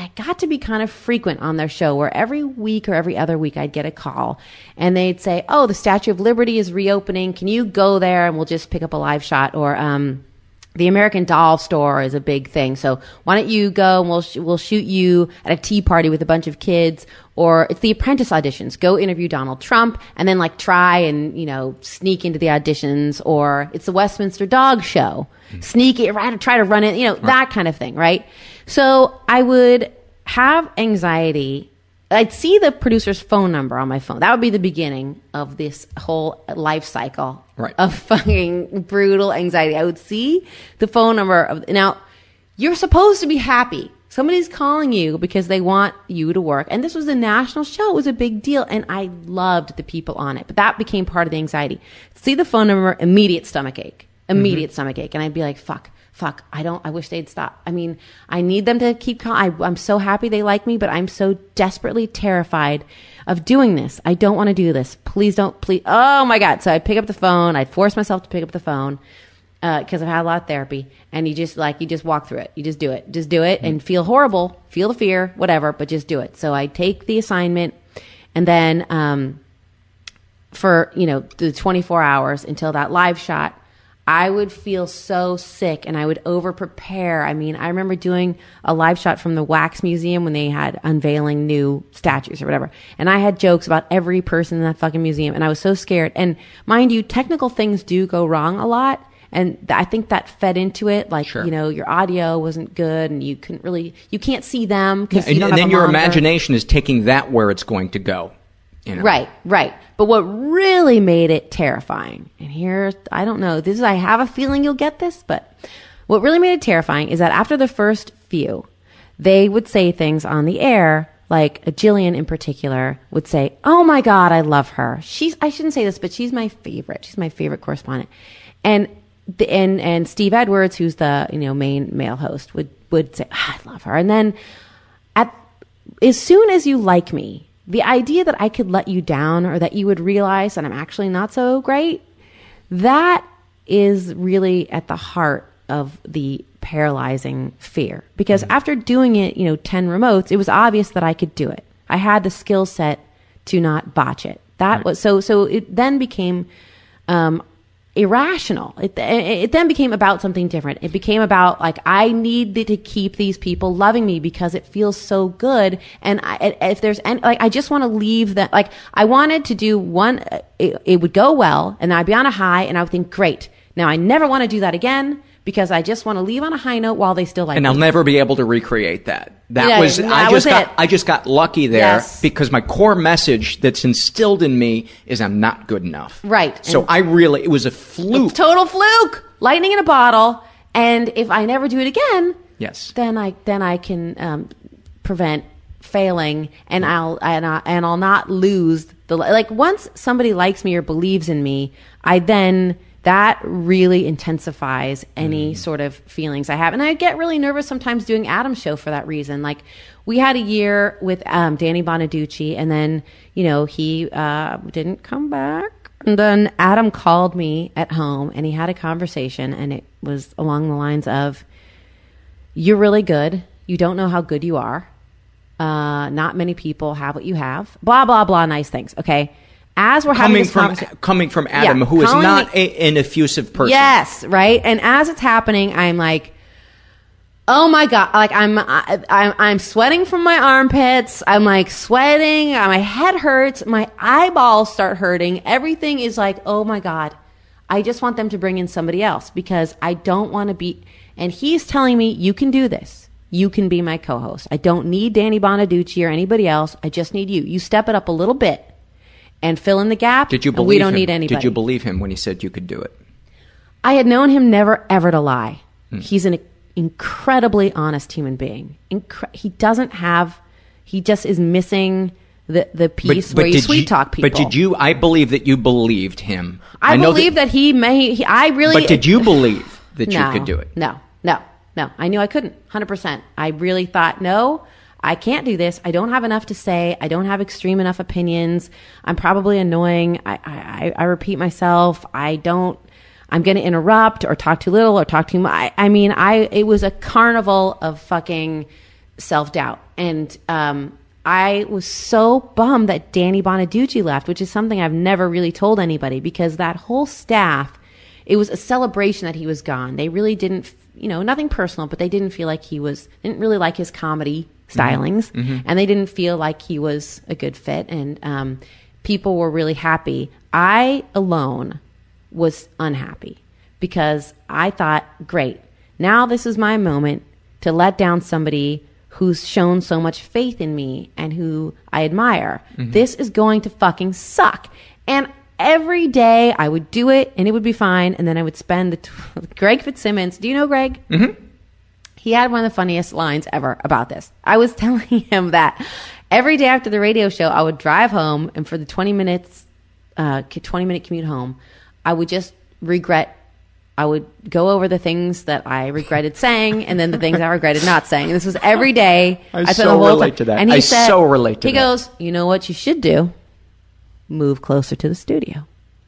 Speaker 9: got to be kind of frequent on their show, where every week or every other week I'd get a call and they'd say, oh, the Statue of Liberty is reopening. Can you go there and we'll just pick up a live shot? Or the American Doll store is a big thing. So why don't you go and we'll shoot you at a tea party with a bunch of kids. Or it's the Apprentice auditions. Go interview Donald Trump and then like try and, sneak into the auditions. Or it's the Westminster Dog Show. Sneak it, try to run it, that kind of thing, right? So I would have anxiety. I'd see the producer's phone number on my phone. That would be the beginning of this whole life cycle of fucking brutal anxiety. I would see the phone number now, you're supposed to be happy. Somebody's calling you because they want you to work. And this was a national show. It was a big deal. And I loved the people on it. But that became part of the anxiety. See the phone number, immediate stomach ache. And I'd be like, fuck, I wish they'd stop. I mean, I need them to keep calling. I'm so happy they like me, but I'm so desperately terrified of doing this. I don't want to do this. Please don't, please. Oh my God. So I'd pick up the phone. I'd force myself to pick up the phone, cause I've had a lot of therapy, and you just walk through it. You just do it and feel horrible, feel the fear, whatever, but just do it. So I take the assignment, and then, for, the 24 hours until that live shot, I would feel so sick and I would over prepare. I mean, I remember doing a live shot from the Wax Museum when they had unveiling new statues or whatever. And I had jokes about every person in that fucking museum. And I was so scared. And mind you, technical things do go wrong a lot. And I think that fed into it. Like, your audio wasn't good and you can't see them.
Speaker 4: And then your imagination is taking that where it's going to go.
Speaker 9: Right. But what really made it terrifying, and here, I don't know, I have a feeling you'll get this, but what really made it terrifying is that after the first few, they would say things on the air, like Jillian in particular would say, oh my God, I love her. I shouldn't say this, but she's my favorite. She's my favorite correspondent. And Steve Edwards, who's the, main male host, would say, I love her. And then as soon as you like me, the idea that I could let you down, or that you would realize that I'm actually not so great, that is really at the heart of the paralyzing fear. Because after doing it, 10 remotes, it was obvious that I could do it. I had the skill set to not botch it. That was so it then became irrational. It then became about something different. It became about, like, I need to keep these people loving me because it feels so good. And if there's any, like, I just want to leave that. Like, I wanted to do one, it would go well, and I'd be on a high, and I would think, great. Now I never want to do that again, because I just want to leave on a high note while they still like me.
Speaker 4: And I'll never be able to recreate that. I just got lucky there, because my core message that's instilled in me is I'm not good enough.
Speaker 9: Right.
Speaker 4: So it was a fluke.
Speaker 9: Total fluke. Lightning in a bottle. And if I never do it again, then I can prevent failing, and I'll not lose once somebody likes me or believes in me, that really intensifies any sort of feelings I have. And I get really nervous sometimes doing Adam's show for that reason. Like, we had a year with Danny Bonaducci, and then, he didn't come back. And then Adam called me at home, and he had a conversation, and it was along the lines of, you're really good. You don't know how good you are. Not many people have what you have. Blah, blah, blah. Nice things. Okay. As we're having this conversation,
Speaker 4: coming from Adam, who is not an effusive person.
Speaker 9: Yes, right. And as it's happening, I'm like, oh my God! Like, I'm sweating from my armpits. I'm like sweating. My head hurts. My eyeballs start hurting. Everything is like, oh my God! I just want them to bring in somebody else, because I don't want to be. And he's telling me, you can do this. You can be my co-host. I don't need Danny Bonaducci or anybody else. I just need you. You step it up a little bit and fill in the gap.
Speaker 4: Did you believe
Speaker 9: we don't
Speaker 4: him?
Speaker 9: need anybody.
Speaker 4: Did you believe him when he said you could do it?
Speaker 9: I had known him never, ever to lie. He's an incredibly honest human being. He just is missing the piece where you sweet talk people.
Speaker 4: But I believe that you believed him.
Speaker 9: I believe that he may, I really.
Speaker 4: But did you believe that you could do it?
Speaker 9: No. I knew I couldn't, 100%. I really thought, no, I can't do this. I don't have enough to say. I don't have extreme enough opinions. I'm probably annoying. I repeat myself. I'm going to interrupt or talk too little or talk too much. It was a carnival of fucking self-doubt. And I was so bummed that Danny Bonaducci left, which is something I've never really told anybody, because that whole staff, it was a celebration that he was gone. They really didn't, nothing personal, but they didn't feel like didn't really like his comedy stylings, and they didn't feel like he was a good fit, and people were really happy. I alone was unhappy because I thought, great, now this is my moment to let down somebody who's shown so much faith in me and who I admire. This is going to fucking suck. And every day I would do it and it would be fine, and then I would spend Greg Fitzsimmons. Do you know Greg? He had one of the funniest lines ever about this. I was telling him that every day after the radio show, I would drive home, and for the 20-minute commute home, I would just I would go over the things that I regretted saying, and then the things I regretted not saying. And this was every day.
Speaker 4: I so relate to that.
Speaker 9: And he said,
Speaker 4: so relate to that.
Speaker 9: He goes, you know what you should do? Move closer to the studio.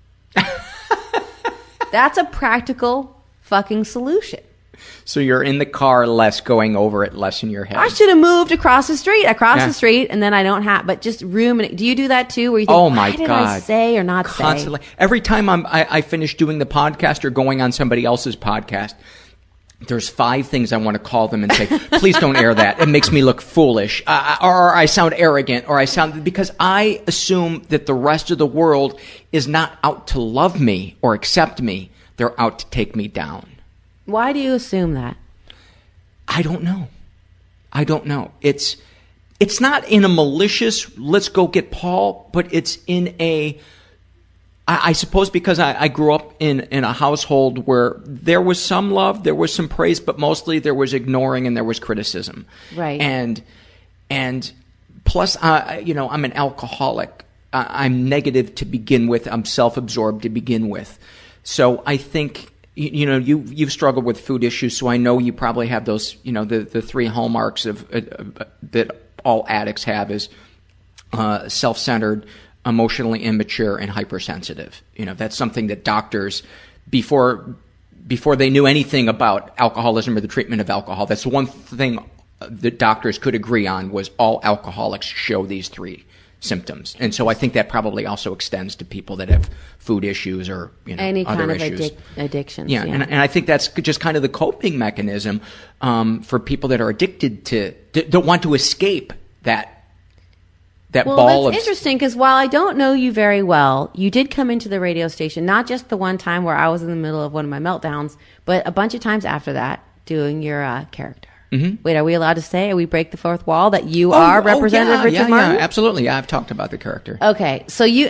Speaker 9: That's a practical fucking solution.
Speaker 4: So you're in the car less, going over it less in your head.
Speaker 9: I should have moved across the street. The street, and then I don't have. But just ruminate. Do you do that too? Where you think,
Speaker 4: oh my
Speaker 9: why did
Speaker 4: God,
Speaker 9: I say or not
Speaker 4: constantly.
Speaker 9: say?
Speaker 4: Every time I finish doing the podcast or going on somebody else's podcast, there's 5 things I want to call them and say, please don't air that. It makes me look foolish, or I sound arrogant, or because I assume that the rest of the world is not out to love me or accept me. They're out to take me down.
Speaker 9: Why do you assume that?
Speaker 4: I don't know. It's not in a malicious, let's go get Paul, but it's in I suppose because I grew up in a household where there was some love, there was some praise, but mostly there was ignoring and there was criticism.
Speaker 9: Right.
Speaker 4: And plus, I'm an alcoholic. I'm negative to begin with. I'm self-absorbed to begin with. So I think, you've struggled with food issues, so I know you probably have those, the 3 hallmarks of that all addicts have is self-centered, emotionally immature, and hypersensitive. That's something that doctors, before they knew anything about alcoholism or the treatment of alcohol, that's one thing that doctors could agree on was all alcoholics show these 3 symptoms. And so I think that probably also extends to people that have food issues or
Speaker 9: any
Speaker 4: other
Speaker 9: kind of
Speaker 4: issues.
Speaker 9: Addictions.
Speaker 4: Yeah. And I think that's just kind of the coping mechanism for people that are addicted to don't want to escape that ball of.
Speaker 9: That's interesting, because while I don't know you very well, you did come into the radio station, not just the one time where I was in the middle of one of my meltdowns, but a bunch of times after that doing your character. Wait, are we allowed to say? We break the 4th wall that you are Representative Richard Martin?
Speaker 4: Yeah, absolutely. Yeah, I've talked about the character.
Speaker 9: Okay, so you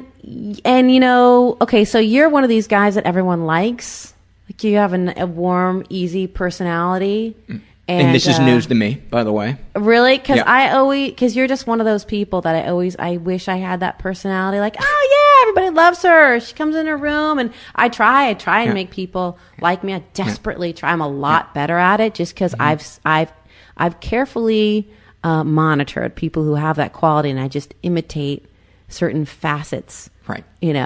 Speaker 9: so you're one of these guys that everyone likes. Like, you have a warm, easy personality.
Speaker 4: And this is news to me, by the way.
Speaker 9: Really? Because you're just one of those people that I wish I had that personality. Like, oh yeah, everybody loves her. She comes in her room, and I try and make people like me. I desperately try. I'm a lot better at it, just because I've carefully monitored people who have that quality, and I just imitate certain facets.
Speaker 4: Right.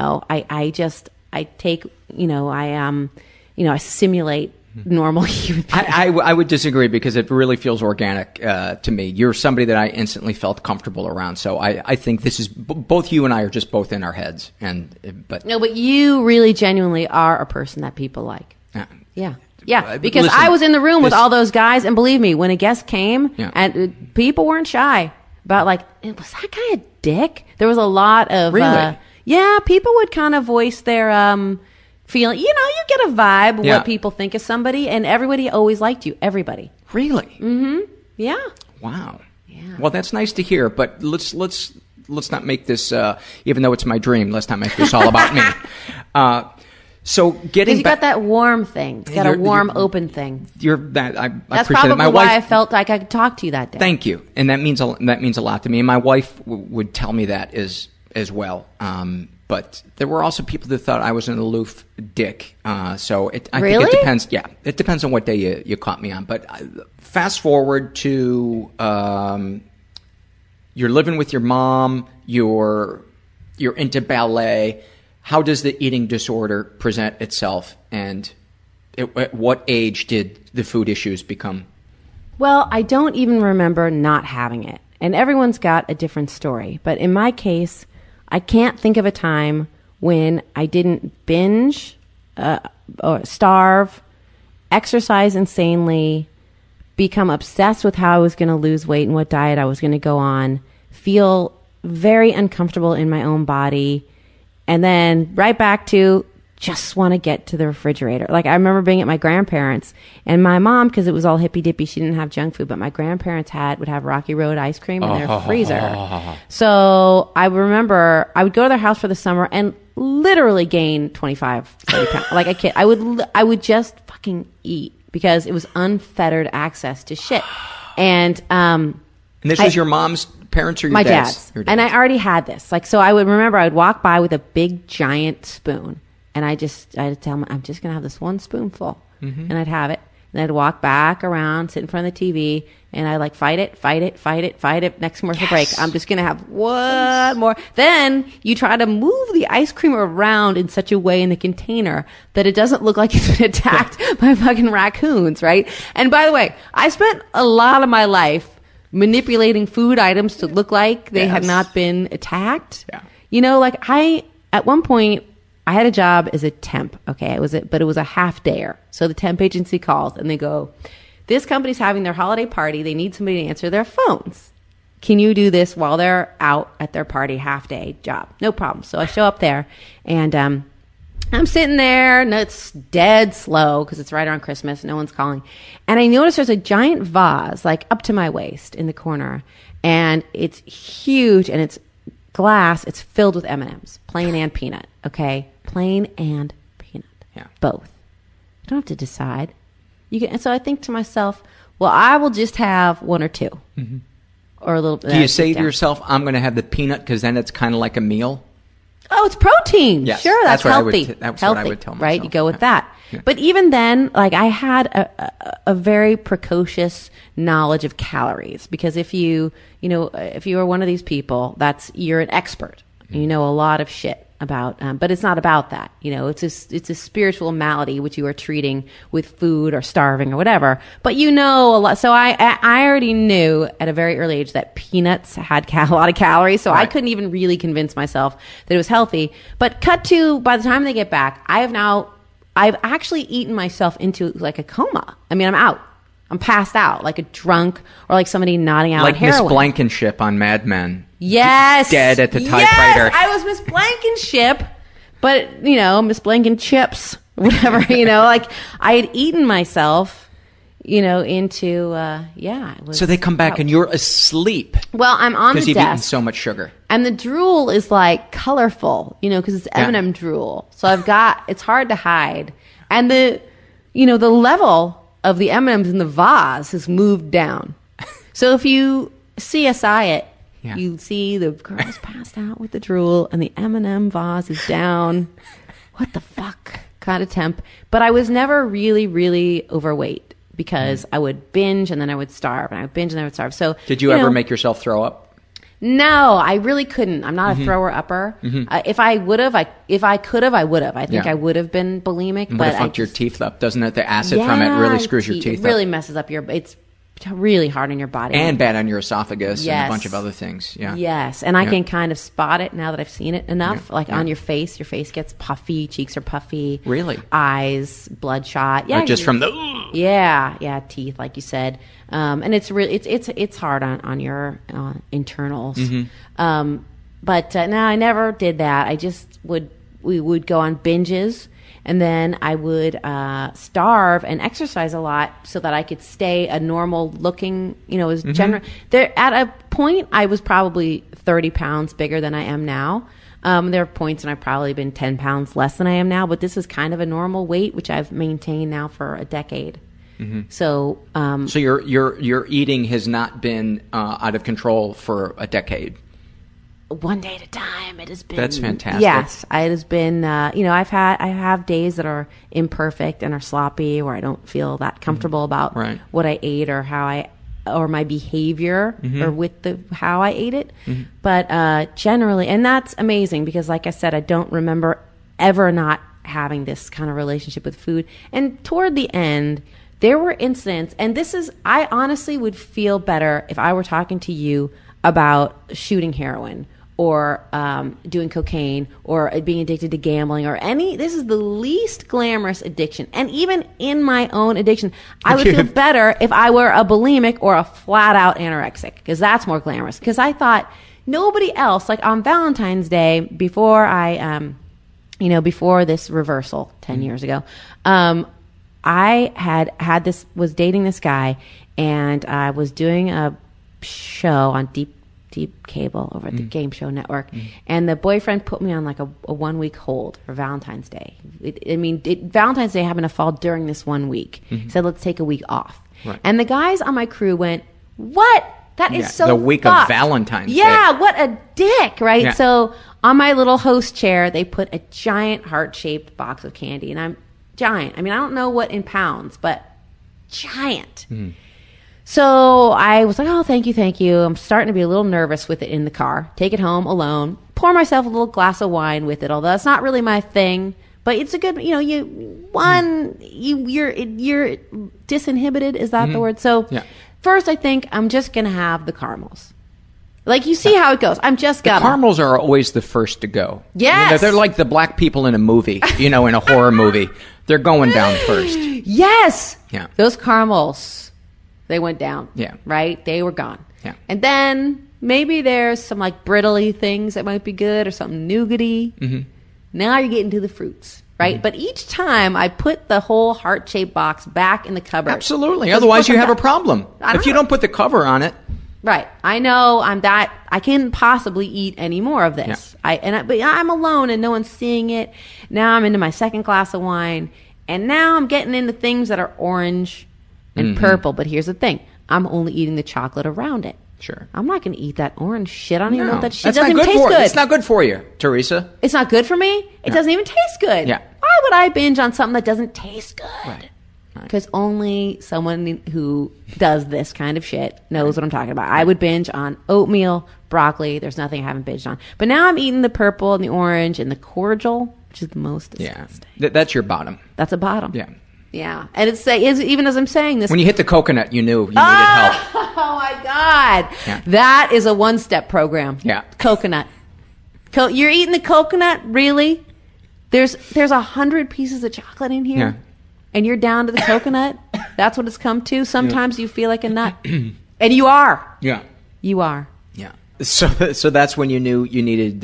Speaker 9: I simulate normal human beings.
Speaker 4: I would disagree, because it really feels organic to me. You're somebody that I instantly felt comfortable around. So I think this is both you and I are just both in our heads. But
Speaker 9: you really genuinely are a person that people like. Yeah. Because
Speaker 4: listen,
Speaker 9: I was in the room with all those guys, and believe me, when a guest came, and people weren't shy about was that guy a dick? There was a lot of
Speaker 4: really.
Speaker 9: People would kind of voice their feeling, you get a vibe of what people think of somebody, and everybody always liked you. Everybody.
Speaker 4: Really?
Speaker 9: Mm-hmm. Yeah.
Speaker 4: Wow. Yeah. Well, that's nice to hear, but let's not make this, even though it's my dream, let's not make this all about me. So getting
Speaker 9: back, got that warm thing. It's got a warm, open thing.
Speaker 4: I
Speaker 9: That's
Speaker 4: appreciate it.
Speaker 9: My wife, why I felt like I could talk to you that day.
Speaker 4: Thank you, and that means a lot to me. And my wife would tell me that as well. But there were also people that thought I was an aloof dick. So I think it depends. Yeah, it depends on what day you caught me on. But fast forward to you're living with your mom. You're into ballet. How does the eating disorder present itself? And at what age did the food issues become
Speaker 9: Well, I don't even remember not having it. And everyone's got a different story. But in my case, I can't think of a time when I didn't binge, or starve, exercise insanely, become obsessed with how I was going to lose weight and what diet I was going to go on, feel very uncomfortable in my own body, and then right back to just want to get to the refrigerator. Like, I remember being at my grandparents, and my mom, because it was all hippy dippy, she didn't have junk food, but my grandparents would have Rocky Road ice cream in their freezer. So I remember I would go to their house for the summer and literally gain 25, 30 pounds. Like a kid, I would just fucking eat because it was unfettered access to shit. And
Speaker 4: this was your mom's parents or your
Speaker 9: my
Speaker 4: dad's?
Speaker 9: Your dad's. And I already had this. Like, so I would walk by with a big giant spoon. And I'd tell them, I'm just going to have this one spoonful. Mm-hmm. And I'd have it. And I'd walk back around, sit in front of the TV, and I'd like fight it. Next commercial break, I'm just going to have one more. Then you try to move the ice cream around in such a way in the container that it doesn't look like it's been attacked by fucking raccoons, right? And by the way, I spent a lot of my life manipulating food items to look like they had not been attacked. Yeah. You know, like at one point, I had a job as a temp, okay? But it was a half-dayer. So the temp agency calls and they go, this company's having their holiday party. They need somebody to answer their phones. Can you do this while they're out at their party, half-day job? No problem. So I show up there and I'm sitting there and it's dead slow because it's right around Christmas. No one's calling. And I notice there's a giant vase like up to my waist in the corner. And it's huge and it's glass. It's filled with M&Ms, plain and peanut, okay? Plain and peanut. Yeah. Both. You don't have to decide. And so I think to myself, well, I will just have one or two. Mm-hmm. Or a little bit.
Speaker 4: Do you say to yourself, I'm going to have the peanut because then it's kind of like a meal?
Speaker 9: Oh, it's protein.
Speaker 4: Yes,
Speaker 9: sure, that's healthy.
Speaker 4: That's
Speaker 9: healthy,
Speaker 4: what I would tell myself.
Speaker 9: Right? You go with
Speaker 4: Yeah.
Speaker 9: that. Yeah. But even then, like I had a very precocious knowledge of calories because if you are one of these people, you're an expert. Mm-hmm. You know a lot of shit about, but it's not about that. You know, it's a spiritual malady which you are treating with food or starving or whatever. But you know a lot. So I already knew at a very early age that peanuts had a lot of calories. So right. I couldn't even really convince myself that it was healthy. But cut to by the time they get back, I've actually eaten myself into like a coma. I mean, I'm out. I'm passed out, like a drunk or like somebody nodding out
Speaker 4: like
Speaker 9: on heroin.
Speaker 4: Miss Blankenship on Mad Men.
Speaker 9: Yes.
Speaker 4: Dead at the typewriter.
Speaker 9: Yes, I was Miss Blankenship, but, Miss Blankenchips, whatever, like I had eaten myself, into,
Speaker 4: So they come back and you're asleep.
Speaker 9: Well, I'm on the desk.
Speaker 4: Because you've eaten so much sugar.
Speaker 9: And the drool is like colorful, because it's M&M drool. So it's hard to hide. And the level of the M&Ms in the vase has moved down. So if you CSI it, you see the girl's passed out with the drool and the M&M vase is down. What the fuck? Kind of temp. But I was never really, really overweight because I would binge and then I would starve and I would binge and then I would starve. So
Speaker 4: did you ever make yourself throw up?
Speaker 9: No, I really couldn't. I'm not a thrower upper. Mm-hmm. If I could have, I would have. I think I would have been bulimic.
Speaker 4: But it fucked your teeth up, doesn't it? The acid from it really screws your teeth up.
Speaker 9: It really messes up it's really hard on your body.
Speaker 4: And bad on your esophagus and a bunch of other things. Yeah.
Speaker 9: Yes. And I can kind of spot it now that I've seen it enough. Like on your face gets puffy, cheeks are puffy.
Speaker 4: Really?
Speaker 9: Eyes, bloodshot. Yeah.
Speaker 4: Just from the...
Speaker 9: Yeah, teeth, like you said. And it's really, it's hard on your internals. Mm-hmm. But no, I never did that. We would go on binges. And then I would starve and exercise a lot so that I could stay a normal looking, There at a point I was probably 30 pounds bigger than I am now. There are points when I've probably been 10 pounds less than I am now, but this is kind of a normal weight, which I've maintained now for a decade. Mm-hmm. So,
Speaker 4: so your eating has not been out of control for a decade.
Speaker 9: One day at a time. It has been.
Speaker 4: That's fantastic.
Speaker 9: Yes, it has been. I have days that are imperfect and are sloppy, where I don't feel that comfortable about what I ate or or my behavior or with how I ate it. Mm-hmm. But generally, and that's amazing because, like I said, I don't remember ever not having this kind of relationship with food. And toward the end, there were incidents, and I honestly would feel better if I were talking to you about shooting heroin or doing cocaine or being addicted to gambling or this is the least glamorous addiction. And even in my own addiction, I would feel better if I were a bulimic or a flat out anorexic, because that's more glamorous. Because I thought nobody else, like on Valentine's Day, before before this reversal 10 years ago, I was dating this guy, and I was doing a show on deep cable over at the Game Show Network, and the boyfriend put me on like a 1 week hold for Valentine's Day. Valentine's Day happened to fall during this 1 week. He said, let's take a week off. Right. And the guys on my crew went, what? That is so
Speaker 4: the week
Speaker 9: fucked.
Speaker 4: Of Valentine's Day.
Speaker 9: Yeah, what a dick, right?
Speaker 4: Yeah.
Speaker 9: So on my little host chair, they put a giant heart-shaped box of candy, and I'm giant. I mean, I don't know what in pounds, but giant. So I was like, oh, thank you. I'm starting to be a little nervous with it in the car. Take it home alone. Pour myself a little glass of wine with it, although that's not really my thing. But it's a good, you're disinhibited. Is that the word? So first, I think I'm just going to have the caramels. Like, you see how it goes. I'm just gonna.
Speaker 4: The caramels are always the first to go.
Speaker 9: Yes.
Speaker 4: They're like the black people in a movie, in a horror movie. They're going down first.
Speaker 9: Yes.
Speaker 4: Yeah.
Speaker 9: Those caramels. They went down.
Speaker 4: Yeah.
Speaker 9: Right? They were gone.
Speaker 4: Yeah.
Speaker 9: And then maybe there's some like brittly things that might be good or something nougaty. Mm-hmm. Now you're getting to the fruits, right? Mm-hmm. But each time I put the whole heart-shaped box back in the cupboard.
Speaker 4: Absolutely. Otherwise you have a problem. If you don't put the cover on it.
Speaker 9: Right. I know I can't possibly eat any more of this. Yeah. But I'm alone and no one's seeing it. Now I'm into my second glass of wine, and now I'm getting into things that are orange and purple. But here's the thing. I'm only eating the chocolate around it.
Speaker 4: Sure.
Speaker 9: I'm not going to eat that orange shit. I don't even know what that shit doesn't even taste good.
Speaker 4: It's not good for you, Teresa.
Speaker 9: It's not good for me? It doesn't even taste good.
Speaker 4: Yeah.
Speaker 9: Why would I binge on something that doesn't taste good?
Speaker 4: Right.
Speaker 9: Because only someone who does this kind of shit knows what I'm talking about. I would binge on oatmeal, broccoli. There's nothing I haven't binged on. But now I'm eating the purple and the orange and the cordial, which is the most disgusting.
Speaker 4: Yeah. That's your bottom.
Speaker 9: That's a bottom.
Speaker 4: Yeah.
Speaker 9: Yeah. And it's even as I'm saying this.
Speaker 4: When you hit the coconut, you knew you needed help.
Speaker 9: Oh, my God.
Speaker 4: Yeah.
Speaker 9: That is a one-step program.
Speaker 4: Yeah.
Speaker 9: Coconut. You're eating the coconut? Really? There's 100 pieces of chocolate in here?
Speaker 4: Yeah.
Speaker 9: And you're down to the coconut? That's what it's come to? Sometimes you feel like a nut. And you are.
Speaker 4: Yeah.
Speaker 9: You are.
Speaker 4: Yeah. So that's when you knew you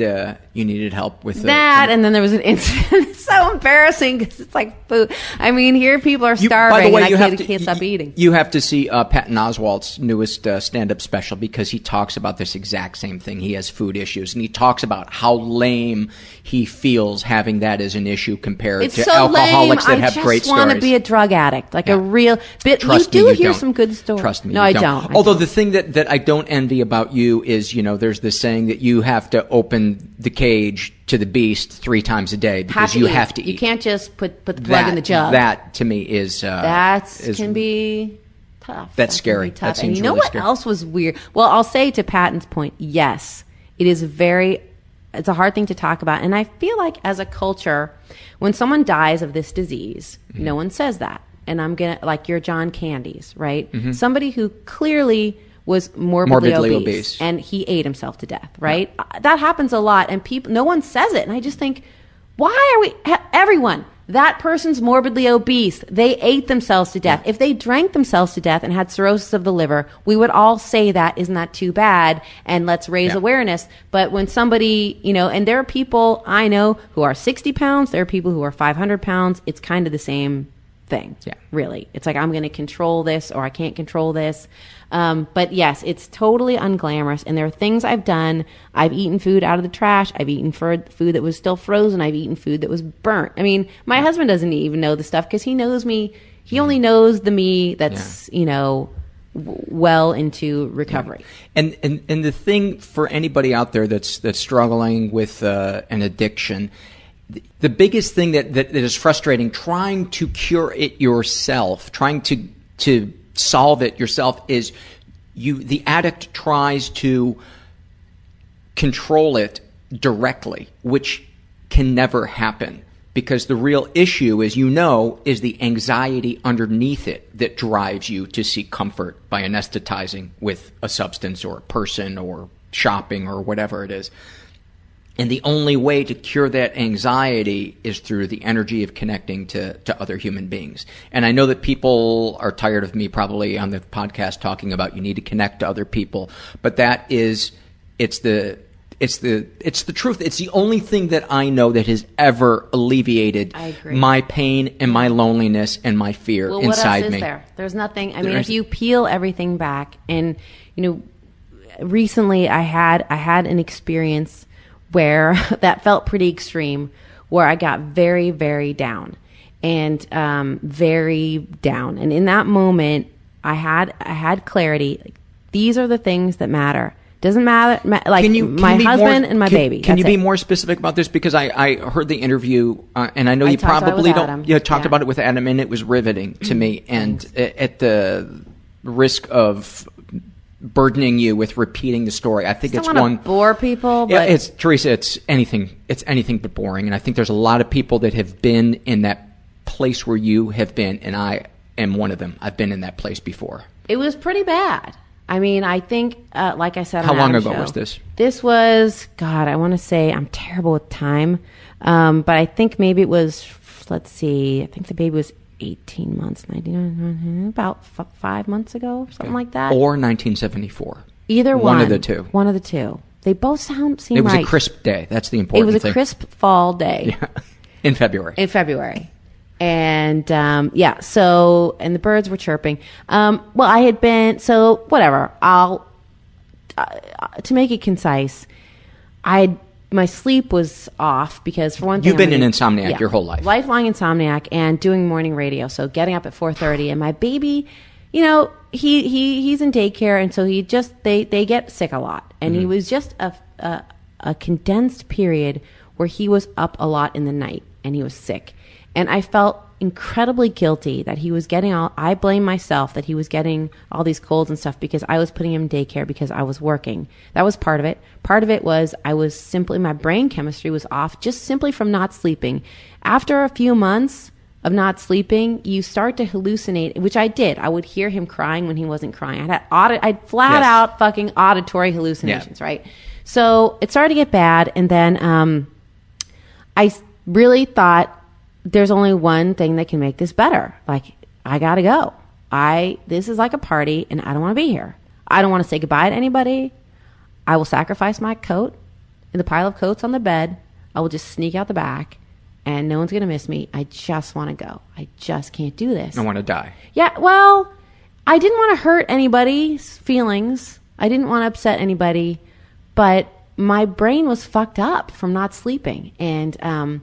Speaker 4: needed help with
Speaker 9: that, and then there was an incident. It's so embarrassing because it's like food. I mean, here people are starving, by the way, and I can't stop eating.
Speaker 4: You have to see Patton Oswalt's newest stand-up special, because he talks about this exact same thing. He has food issues, and he talks about how lame he feels having that as an issue compared to
Speaker 9: so
Speaker 4: alcoholics
Speaker 9: lame.
Speaker 4: that have great stories.
Speaker 9: I just want to be a drug addict, like a real bit.
Speaker 4: Trust
Speaker 9: you
Speaker 4: me,
Speaker 9: do hear
Speaker 4: don't.
Speaker 9: some good stories.
Speaker 4: Trust me,
Speaker 9: no, I don't.
Speaker 4: Although the thing that I don't envy about you is, there's this saying that you have to open the cage to the beast 3 times a day because you have to eat.
Speaker 9: You can't just put the plug in the jug.
Speaker 4: That to me is
Speaker 9: can be tough.
Speaker 4: That's scary.
Speaker 9: Tough.
Speaker 4: That seems
Speaker 9: and you know
Speaker 4: really
Speaker 9: what
Speaker 4: scary.
Speaker 9: else was weird? Well, I'll say to Patton's point, yes, it is it's a hard thing to talk about. And I feel like as a culture, when someone dies of this disease, no one says that. And I'm going to, like your John Candy's, right? Mm-hmm. Somebody who clearly was morbidly obese, and he ate himself to death, right? Yeah. That happens a lot, and no one says it. And I just think, why are everyone, that person's morbidly obese. They ate themselves to death. Yeah. If they drank themselves to death and had cirrhosis of the liver, we would all say that, isn't that too bad? And let's raise awareness. But when somebody, and there are people I know who are 60 pounds, there are people who are 500 pounds, it's kind of the same thing. Yeah. Really. It's like, I'm going to control this or I can't control this. But yes, it's totally unglamorous. And there are things I've done. I've eaten food out of the trash. I've eaten food that was still frozen. I've eaten food that was burnt. I mean, my husband doesn't even know the stuff because he knows me. He only knows the me that's, well into recovery.
Speaker 4: Yeah. And the thing for anybody out there that's struggling with an addiction, the biggest thing that is frustrating, trying to cure it yourself, trying to solve it yourself, is the addict tries to control it directly, which can never happen. Because the real issue, as you know, is the anxiety underneath it that drives you to seek comfort by anesthetizing with a substance or a person or shopping or whatever it is. And the only way to cure that anxiety is through the energy of connecting to other human beings. And I know that people are tired of me probably on the podcast talking about you need to connect to other people, but it's the truth. It's the only thing that I know that has ever alleviated my pain and my loneliness and my fear inside me.
Speaker 9: What else is there? There's nothing. I mean, if you peel everything back, and recently I had an experience where that felt pretty extreme, where I got very, very down, and very down. And in that moment, I had clarity. Like, these are the things that matter. Doesn't matter, like my husband and my baby.
Speaker 4: Can you be more specific about this? Because I heard the interview, and I know you probably don't. You talked about it with Adam, and it was riveting to me. And at the risk of burdening you with repeating the story, I think it's one
Speaker 9: bore people. But
Speaker 4: yeah, it's Teresa. It's anything but boring. And I think there's a lot of people that have been in that place where you have been, and I am one of them. I've been in that place before.
Speaker 9: It was pretty bad. I mean, I think, like I said,
Speaker 4: how long ago was this?
Speaker 9: This was, God, I want to say, I'm terrible with time, but I think maybe it was, let's see, I think the baby was 18 months, about 5 months ago, something like that.
Speaker 4: Or 1974.
Speaker 9: Either one.
Speaker 4: One of the two.
Speaker 9: One of the two. They both seem right.
Speaker 4: It was a crisp day. That's the important thing.
Speaker 9: It was a crisp fall day.
Speaker 4: Yeah. In February.
Speaker 9: And, so, and the birds were chirping. I had been, so whatever, to make it concise, my sleep was off because for one thing,
Speaker 4: you've been an insomniac your whole life.
Speaker 9: Lifelong insomniac and doing morning radio. So getting up at 4:30 and my baby, he's in daycare. And so they get sick a lot. And he was just a condensed period where he was up a lot in the night and he was sick. And I felt incredibly guilty that he was I blame myself that he was getting all these colds and stuff because I was putting him in daycare because I was working. That was part of it. Part of it was my brain chemistry was off just simply from not sleeping. After a few months of not sleeping, you start to hallucinate, which I did. I would hear him crying when he wasn't crying. I'd flat out fucking auditory hallucinations, right? So it started to get bad. And then I really thought, there's only one thing that can make this better. Like, I gotta go. This is like a party and I don't want to be here. I don't want to say goodbye to anybody. I will sacrifice my coat in the pile of coats on the bed. I will just sneak out the back and no one's going to miss me. I just want to go. I just can't do this.
Speaker 4: I want to die.
Speaker 9: Yeah. Well, I didn't want to hurt anybody's feelings. I didn't want to upset anybody, but my brain was fucked up from not sleeping. And,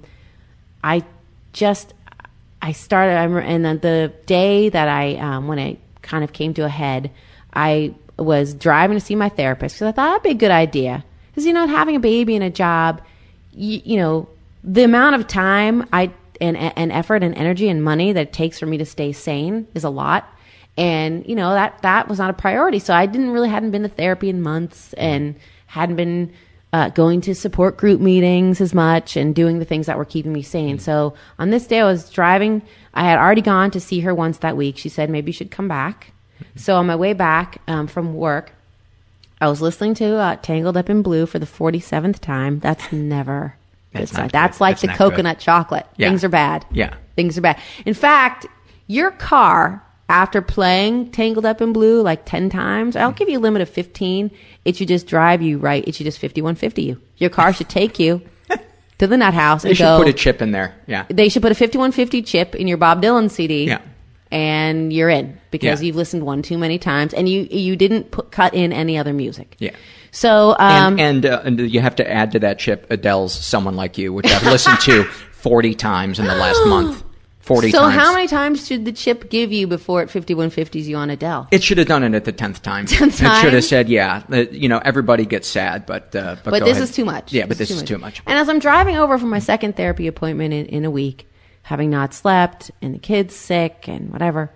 Speaker 9: I started, and then the day that when it kind of came to a head, I was driving to see my therapist because I thought that'd be a good idea. Because, having a baby and a job, the amount of time and effort and energy and money that it takes for me to stay sane is a lot. And, that was not a priority. So I hadn't been to therapy in months and hadn't been going to support group meetings as much and doing the things that were keeping me sane. So on this day I was driving. I had already gone to see her once that week. She said, maybe you should come back. So on my way back from work, I was listening to Tangled Up in Blue for the 47th time. That's never good. That's like the coconut chocolate. Yeah. Things are bad.
Speaker 4: Yeah.
Speaker 9: Things are bad. In fact, your car, after playing Tangled Up in Blue like 10 times, I'll give you a limit of 15. It should just drive you right. It should just 5150 you. Your car should take you to the nut house and
Speaker 4: go. They should put a chip in there. Yeah.
Speaker 9: They should put a 5150 chip in your Bob Dylan CD.
Speaker 4: Yeah.
Speaker 9: And you're in because you've listened one too many times and you didn't cut in any other music.
Speaker 4: Yeah.
Speaker 9: So,
Speaker 4: and you have to add to that chip Adele's Someone Like You, which I've listened to 40 times in the last month. 40
Speaker 9: so
Speaker 4: times.
Speaker 9: How many times should the chip give you before it 5150s you on Adele?
Speaker 4: It should have done it at the 10th time.
Speaker 9: 10th time?
Speaker 4: It should have said, everybody gets sad, but
Speaker 9: this is too much.
Speaker 4: Yeah, but this is too much.
Speaker 9: And as I'm driving over from my second therapy appointment in a week, having not slept and the kids sick and whatever,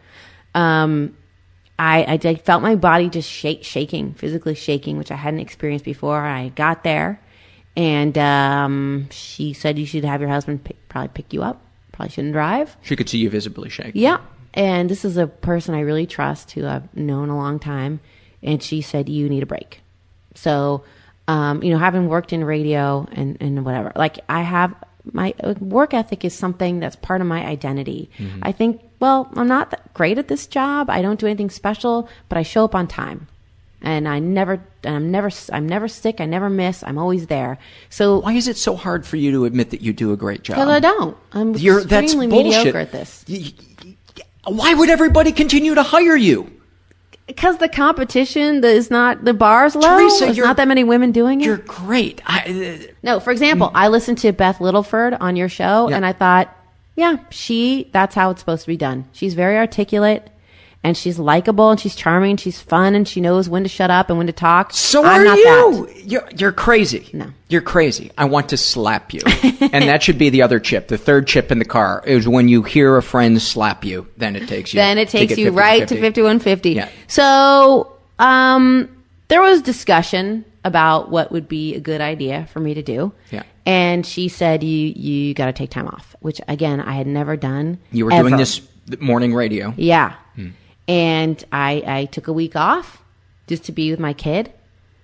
Speaker 9: I felt my body just shaking, physically shaking, which I hadn't experienced before. I got there And she said you should have your husband probably pick you up. Probably shouldn't drive.
Speaker 4: She could see you visibly shake.
Speaker 9: Yeah. And this is a person I really trust who I've known a long time. And she said, you need a break. So, having worked in radio and whatever, like I have, my work ethic is something that's part of my identity. Mm-hmm. I think, well, I'm not that great at this job. I don't do anything special, but I show up on time. And I'm never sick. I never miss. I'm always there. So
Speaker 4: why is it so hard for you to admit that you do a great job?
Speaker 9: Because I don't. I'm extremely mediocre at this.
Speaker 4: Why would everybody continue to hire you?
Speaker 9: Because the competition is not, the bar's low.
Speaker 4: Teresa,
Speaker 9: there's not that many women doing it.
Speaker 4: You're great.
Speaker 9: No, for example, I listened to Beth Littleford on your show, and I thought, yeah, that's how it's supposed to be done. She's very articulate. And she's likable, and she's charming, and she's fun, and she knows when to shut up and when to talk.
Speaker 4: So
Speaker 9: I'm not
Speaker 4: you.
Speaker 9: That.
Speaker 4: You're crazy.
Speaker 9: No.
Speaker 4: You're crazy. I want to slap you. And that should be the other chip. The third chip in the car is when you hear a friend slap you, then it takes you.
Speaker 9: Then it takes you right to 5150.
Speaker 4: Yeah.
Speaker 9: So there was discussion about what would be a good idea for me to do.
Speaker 4: Yeah.
Speaker 9: And she said, you got to take time off, which, again, I had never done.
Speaker 4: You were doing this morning radio.
Speaker 9: Yeah. And I took a week off just to be with my kid.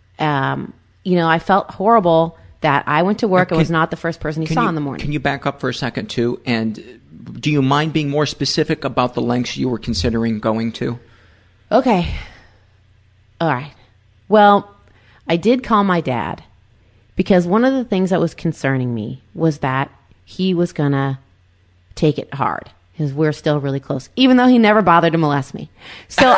Speaker 9: I felt horrible that I went to work and was not the first person he saw in the morning.
Speaker 4: Can you back up for a second, too? And do you mind being more specific about the lengths you were considering going to?
Speaker 9: Okay. All right. Well, I did call my dad because one of the things that was concerning me was that he was going to take it hard. Because we're still really close, even though he never bothered to molest me. So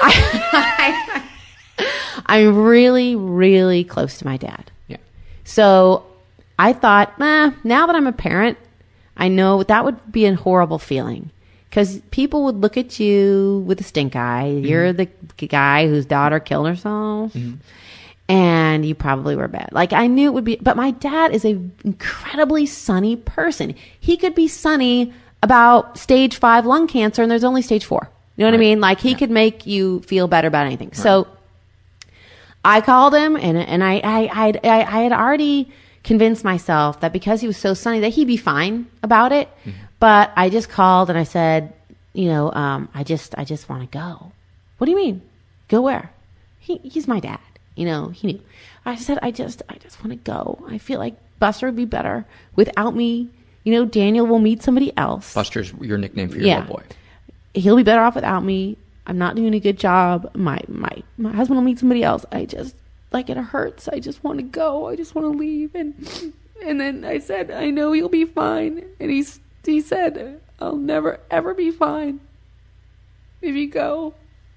Speaker 9: I'm really, really close to my dad.
Speaker 4: Yeah.
Speaker 9: So I thought, now that I'm a parent, I know that would be a horrible feeling. Because people would look at you with a stink eye. Mm-hmm. You're the guy whose daughter killed herself. Mm-hmm. And you probably were bad. Like, I knew it would be, but my dad is an incredibly sunny person. He could be sunny about stage 5 lung cancer, and there's only stage 4. You know what I mean? Like, he could make you feel better about anything. Right. So I called him, and I had already convinced myself that because he was so sunny that he'd be fine about it. Mm-hmm. But I just called and I said, I just want to go. What do you mean? Go where? He's my dad. He knew. I said, I just want to go. I feel like Buster would be better without me. Daniel will meet somebody else.
Speaker 4: Buster's your nickname for your little boy.
Speaker 9: He'll be better off without me. I'm not doing a good job. My husband will meet somebody else. I just, it hurts. I just want to go. I just want to leave. And then I said, I know you'll be fine. And he said, I'll never, ever be fine if you go.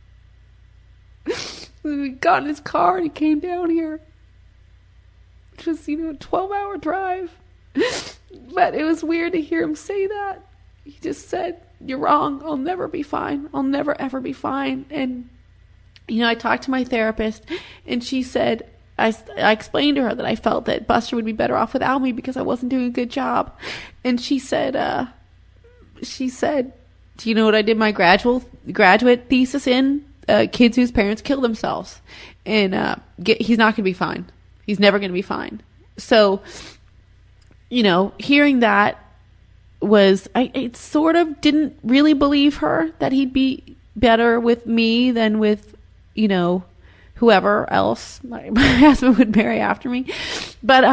Speaker 9: And he got in his car and he came down here. Which was, a 12-hour drive. But it was weird to hear him say that. He just said, you're wrong. I'll never be fine. I'll never, ever be fine. And, I talked to my therapist, and she said, I explained to her that I felt that Buster would be better off without me because I wasn't doing a good job. And she said, do you know what I did my graduate thesis in? Kids whose parents kill themselves. And he's not going to be fine. He's never going to be fine. So, hearing that I sort of didn't really believe her that he'd be better with me than with, whoever else my husband would marry after me. But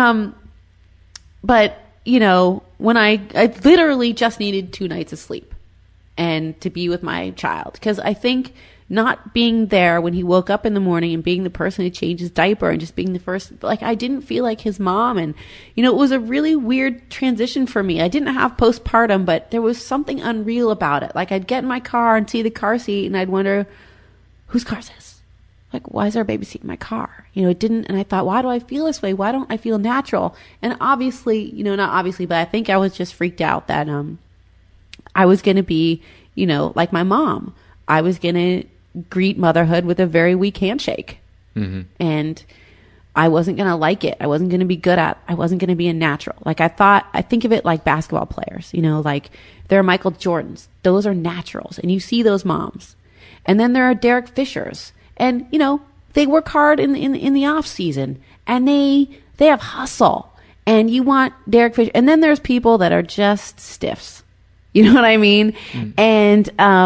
Speaker 9: when I literally just needed 2 nights of sleep and to be with my child, because I think not being there when he woke up in the morning and being the person who changed his diaper and just being the first, I didn't feel like his mom. And, it was a really weird transition for me. I didn't have postpartum, but there was something unreal about it. I'd get in my car and see the car seat and I'd wonder, whose car is this? Why is there a baby seat in my car? It didn't. And I thought, why do I feel this way? Why don't I feel natural? And obviously, not obviously, but I think I was just freaked out that, I was going to be, like my mom. I was going to greet motherhood with a very weak handshake. Mm-hmm. And I wasn't going to like it. I wasn't going to be good at it. I wasn't going to be a natural. I think of it like basketball players, there are Michael Jordans. Those are naturals. And you see those moms. And then there are Derek Fishers. And, they work hard in the off season and they have hustle and you want Derek Fisher. And then there's people that are just stiffs. You know what I mean? And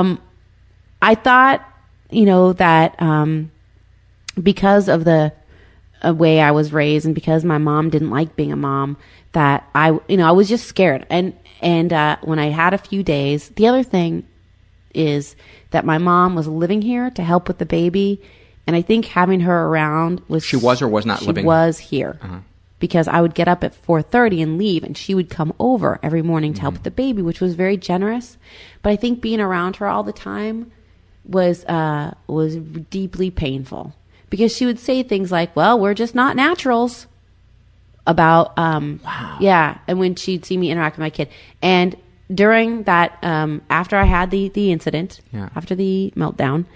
Speaker 9: I thought, that because of the way I was raised and because my mom didn't like being a mom, that I was just scared. And when I had a few days, the other thing is that my mom was living here to help with the baby. And I think having her around
Speaker 4: She was or was not living?
Speaker 9: She was here. Because I would get up at 4:30 and leave, and she would come over every morning to help with the baby, which was very generous. But I think being around her all the time was deeply painful, because she would say things like, "Well, we're just not naturals," about yeah. And when she'd see me interact with my kid, and during that, after I had the incident, after the meltdown,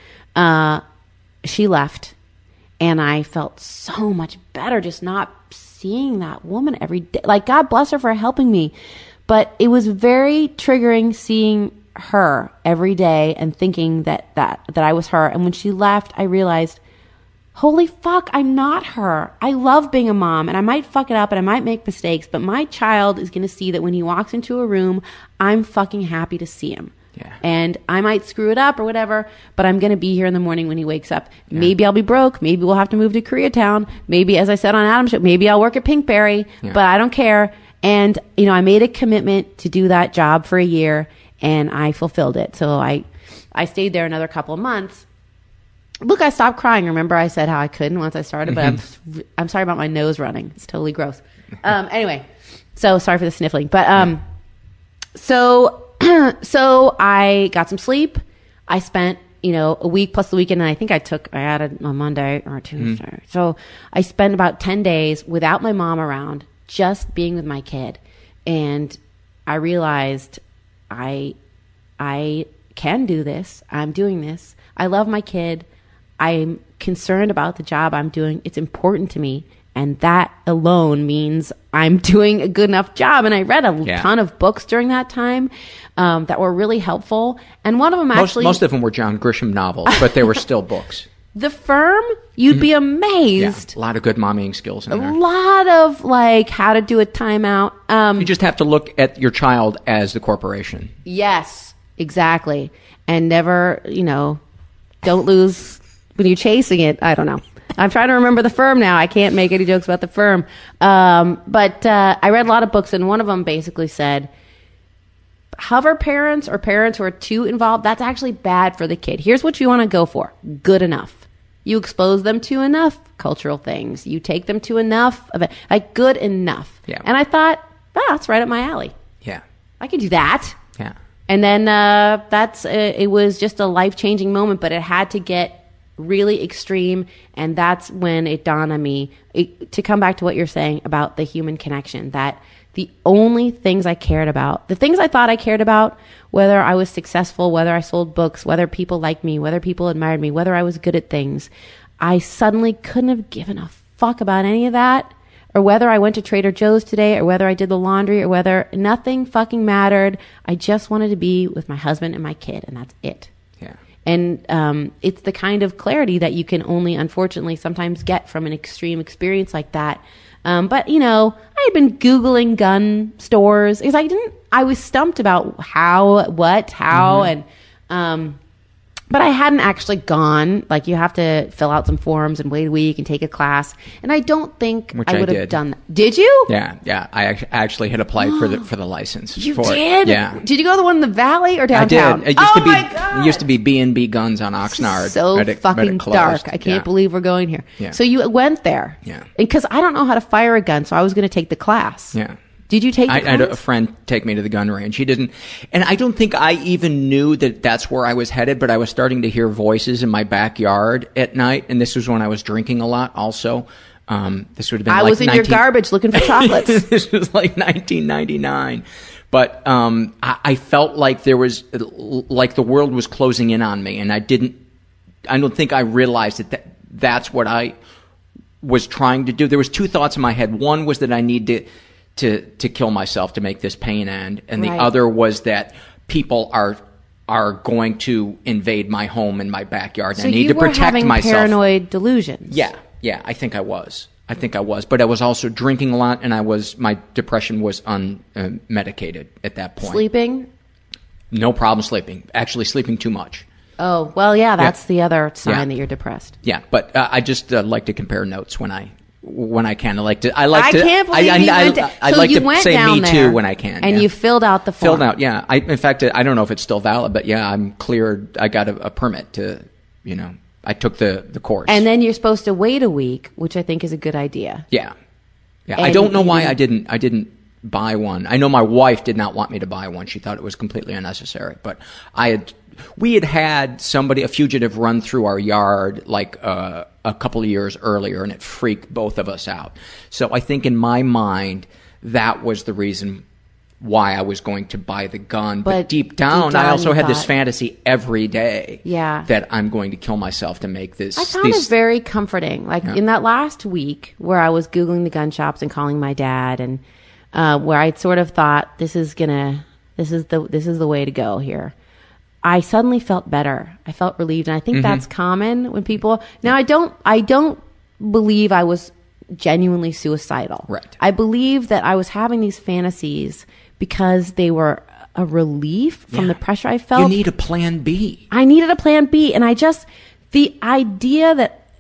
Speaker 9: she left, and I felt so much better just not seeing that woman every day. Like, God bless her for helping me, but it was very triggering seeing her every day and thinking that I was her. And when she left, I realized, holy fuck, I'm not her. I love being a mom, and I might fuck it up and I might make mistakes, but my child is going to see that when he walks into a room, I'm fucking happy to see him. Yeah. And I might screw it up or whatever, but I'm going to be here in the morning when he wakes up. Yeah. Maybe I'll be broke. Maybe we'll have to move to Koreatown. Maybe, as I said on Adam's show, maybe I'll work at Pinkberry, but I don't care. And, I made a commitment to do that job for a year, and I fulfilled it. So I stayed there another couple of months. Look, I stopped crying. Remember I said how I couldn't once I started, but I'm sorry about my nose running. It's totally gross. Anyway, so sorry for the sniffling. But so I got some sleep. I spent, a week plus the weekend, and I think I had it on Monday or Tuesday. So I spent about 10 days without my mom around, just being with my kid. And I realized I can do this. I'm doing this. I love my kid. I'm concerned about the job I'm doing. It's important to me. And that alone means I'm doing a good enough job. And I read a ton of books during that time that were really helpful. And one of them actually...
Speaker 4: Most of them were John Grisham novels, but they were still books.
Speaker 9: The Firm, you'd be amazed.
Speaker 4: Yeah, a lot of good mommying skills in there.
Speaker 9: A lot of, how to do a timeout.
Speaker 4: You just have to look at your child as the corporation.
Speaker 9: Yes, exactly. And never, don't lose when you're chasing it. I don't know. I'm trying to remember The Firm now. I can't make any jokes about The Firm. But I read a lot of books, and one of them basically said, hover parents or parents who are too involved, that's actually bad for the kid. Here's what you want to go for. Good enough. You expose them to enough cultural things. You take them to enough of it. Good enough. Yeah. And I thought, that's right up my alley.
Speaker 4: Yeah.
Speaker 9: I could do that.
Speaker 4: Yeah.
Speaker 9: And then it was just a life-changing moment, but it had to get really extreme, and that's when it dawned on me, to come back to what you're saying about the human connection, that the only things I cared about, the things I thought I cared about, whether I was successful, whether I sold books, whether people liked me, whether people admired me, whether I was good at things, I suddenly couldn't have given a fuck about any of that, or whether I went to Trader Joe's today, or whether I did the laundry, or whether nothing fucking mattered. I just wanted to be with my husband and my kid, and that's it.
Speaker 4: Yeah.
Speaker 9: And it's the kind of clarity that you can only, unfortunately, sometimes get from an extreme experience like that. But, I had been Googling gun stores because I was stumped about how, and, but I hadn't actually gone. You have to fill out some forms and wait a week and take a class. And I don't think I would have done that. Did you?
Speaker 4: Yeah. I actually had applied for the license.
Speaker 9: You did?
Speaker 4: Yeah.
Speaker 9: Did you go to the one in the Valley or downtown?
Speaker 4: I did. My God. It used to be B&B Guns on Oxnard.
Speaker 9: So fucking dark. I can't believe we're going here. Yeah. So you went there.
Speaker 4: Yeah.
Speaker 9: Because I don't know how to fire a gun, so I was going to take the class.
Speaker 4: Yeah.
Speaker 9: Did you take the class?
Speaker 4: I had a friend take me to the gun range. He didn't. And I don't think I even knew that that's where I was headed, but I was starting to hear voices in my backyard at night. And this was when I was drinking a lot also. This would have been
Speaker 9: I was in your garbage looking for chocolates.
Speaker 4: This was 1999. But I felt like there was, like the world was closing in on me. And I don't think I realized that's what I was trying to do. There was two thoughts in my head. One was that I need to kill myself to make this pain end. And the other was that people are going to invade my home and my backyard. And I need to protect myself.
Speaker 9: So you were having paranoid delusions.
Speaker 4: Yeah, I think I was. I think I was. But I was also drinking a lot, and my depression was unmedicated at that point.
Speaker 9: Sleeping?
Speaker 4: No problem sleeping. Actually, sleeping too much.
Speaker 9: Oh, well, yeah, that's the other sign that you're depressed.
Speaker 4: Yeah, but I just like to compare notes when I can. I can't believe
Speaker 9: you went down.
Speaker 4: I
Speaker 9: So
Speaker 4: like
Speaker 9: you
Speaker 4: to
Speaker 9: went
Speaker 4: say
Speaker 9: down
Speaker 4: me
Speaker 9: there
Speaker 4: too when I can.
Speaker 9: And you filled out the form.
Speaker 4: Filled out, yeah. In fact, I don't know if it's still valid, but yeah, I'm cleared. I got a permit to, I took the course.
Speaker 9: And then you're supposed to wait a week, which I think is a good idea.
Speaker 4: Yeah. I don't know why I didn't buy one. I know my wife did not want me to buy one. She thought it was completely unnecessary. But we had somebody, a fugitive, run through our yard like a couple of years earlier, and it freaked both of us out. So I think in my mind, that was the reason why I was going to buy the gun. But deep down I also had this fantasy every day that I'm going to kill myself to make this.
Speaker 9: I found it very comforting. Like in that last week where I was Googling the gun shops and calling my dad, and where I sort of thought this is the way to go here, I suddenly felt better. I felt relieved, and I think that's common when people. Now I don't believe I was genuinely suicidal.
Speaker 4: Right.
Speaker 9: I believe that I was having these fantasies because they were a relief from the pressure I felt.
Speaker 4: You need a plan B.
Speaker 9: I needed a plan B, and the idea that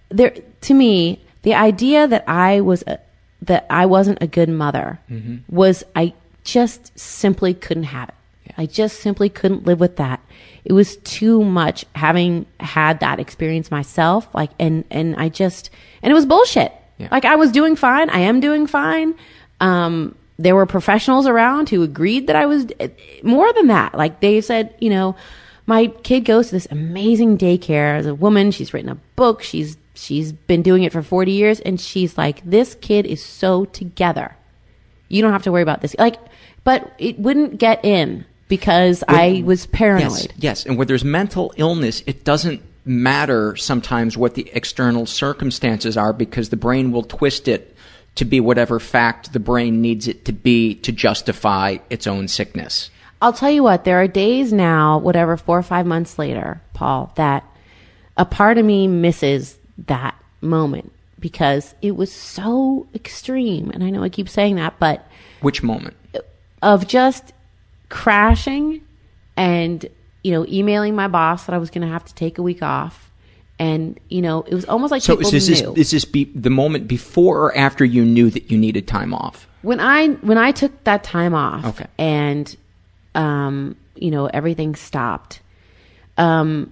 Speaker 9: I wasn't a good mother was, I just simply couldn't have it. Yeah. I just simply couldn't live with that. It was too much, having had that experience myself. And it was bullshit. Yeah. Like, I was doing fine. I am doing fine. There were professionals around who agreed that I was more than that. Like, they said, my kid goes to this amazing daycare as a woman. She's written a book. She's been doing it for 40 years. And she's like, this kid is so together. You don't have to worry about this. Like, but it wouldn't get in because I was paranoid.
Speaker 4: Yes. And where there's mental illness, it doesn't matter sometimes what the external circumstances are, because the brain will twist it to be whatever fact the brain needs it to be to justify its own sickness.
Speaker 9: I'll tell you what, there are days now, 4 or 5 months later, Paul, that a part of me misses that moment because it was so extreme. And I know I keep saying that, but...
Speaker 4: Which moment?
Speaker 9: Of just crashing and, emailing my boss that I was going to have to take a week off. And, it was almost like people knew. So
Speaker 4: is this the moment before or after you knew that you needed time off?
Speaker 9: When I took that time off,
Speaker 4: okay,
Speaker 9: and, everything stopped, and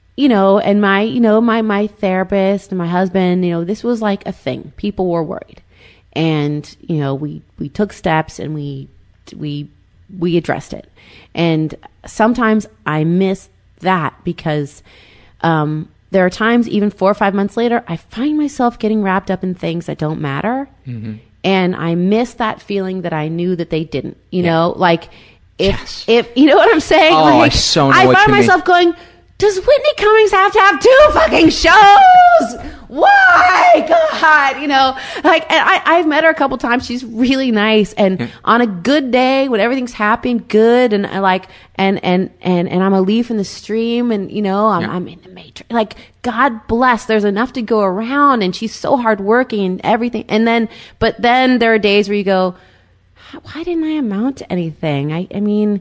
Speaker 9: my therapist and my husband, this was like a thing. People were worried. And, we took steps and we addressed it. And sometimes I miss that because, there are times, even 4 or 5 months later, I find myself getting wrapped up in things that don't matter. Mm-hmm. And I miss that feeling that I knew that they didn't, like if you know what I'm saying?
Speaker 4: Oh,
Speaker 9: like,
Speaker 4: I so know what you mean.
Speaker 9: I find myself going, does Whitney Cummings have to have 2 fucking shows? Why? God, and I've met her a couple times. She's really nice. And on a good day when everything's happening good and and I'm a leaf in the stream and, I'm in the matrix. Like, God bless, there's enough to go around and she's so hardworking and everything. But then there are days where you go, why didn't I amount to anything? I mean,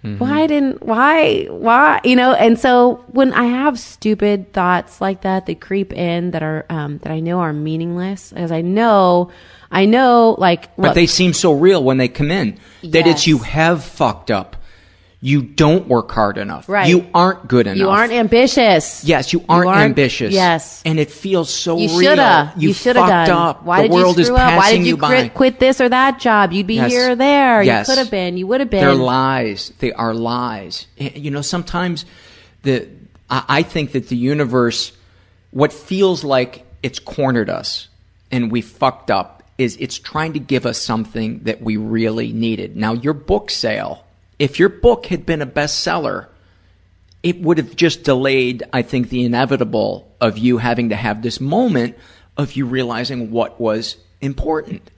Speaker 9: why, and so when I have stupid thoughts like that creep in that are, that I know are meaningless, as I know, like, look,
Speaker 4: but they seem so real when they come in that it's, you have fucked up. You don't work hard enough.
Speaker 9: Right.
Speaker 4: You aren't good enough.
Speaker 9: You aren't ambitious.
Speaker 4: Yes, you aren't ambitious.
Speaker 9: Yes.
Speaker 4: And it feels so
Speaker 9: you
Speaker 4: real.
Speaker 9: You should have done.
Speaker 4: Up.
Speaker 9: Why
Speaker 4: the
Speaker 9: did
Speaker 4: world
Speaker 9: you screw
Speaker 4: is
Speaker 9: up? Why did you
Speaker 4: by.
Speaker 9: quit this or that job? You'd be here or there.
Speaker 4: Yes.
Speaker 9: You could have been. You would have been.
Speaker 4: They're lies. They are lies. Sometimes I think that the universe, what feels like it's cornered us and we fucked up, is it's trying to give us something that we really needed. Now, your book sale, if your book had been a bestseller, it would have just delayed, I think, the inevitable of you having to have this moment of you realizing what was important.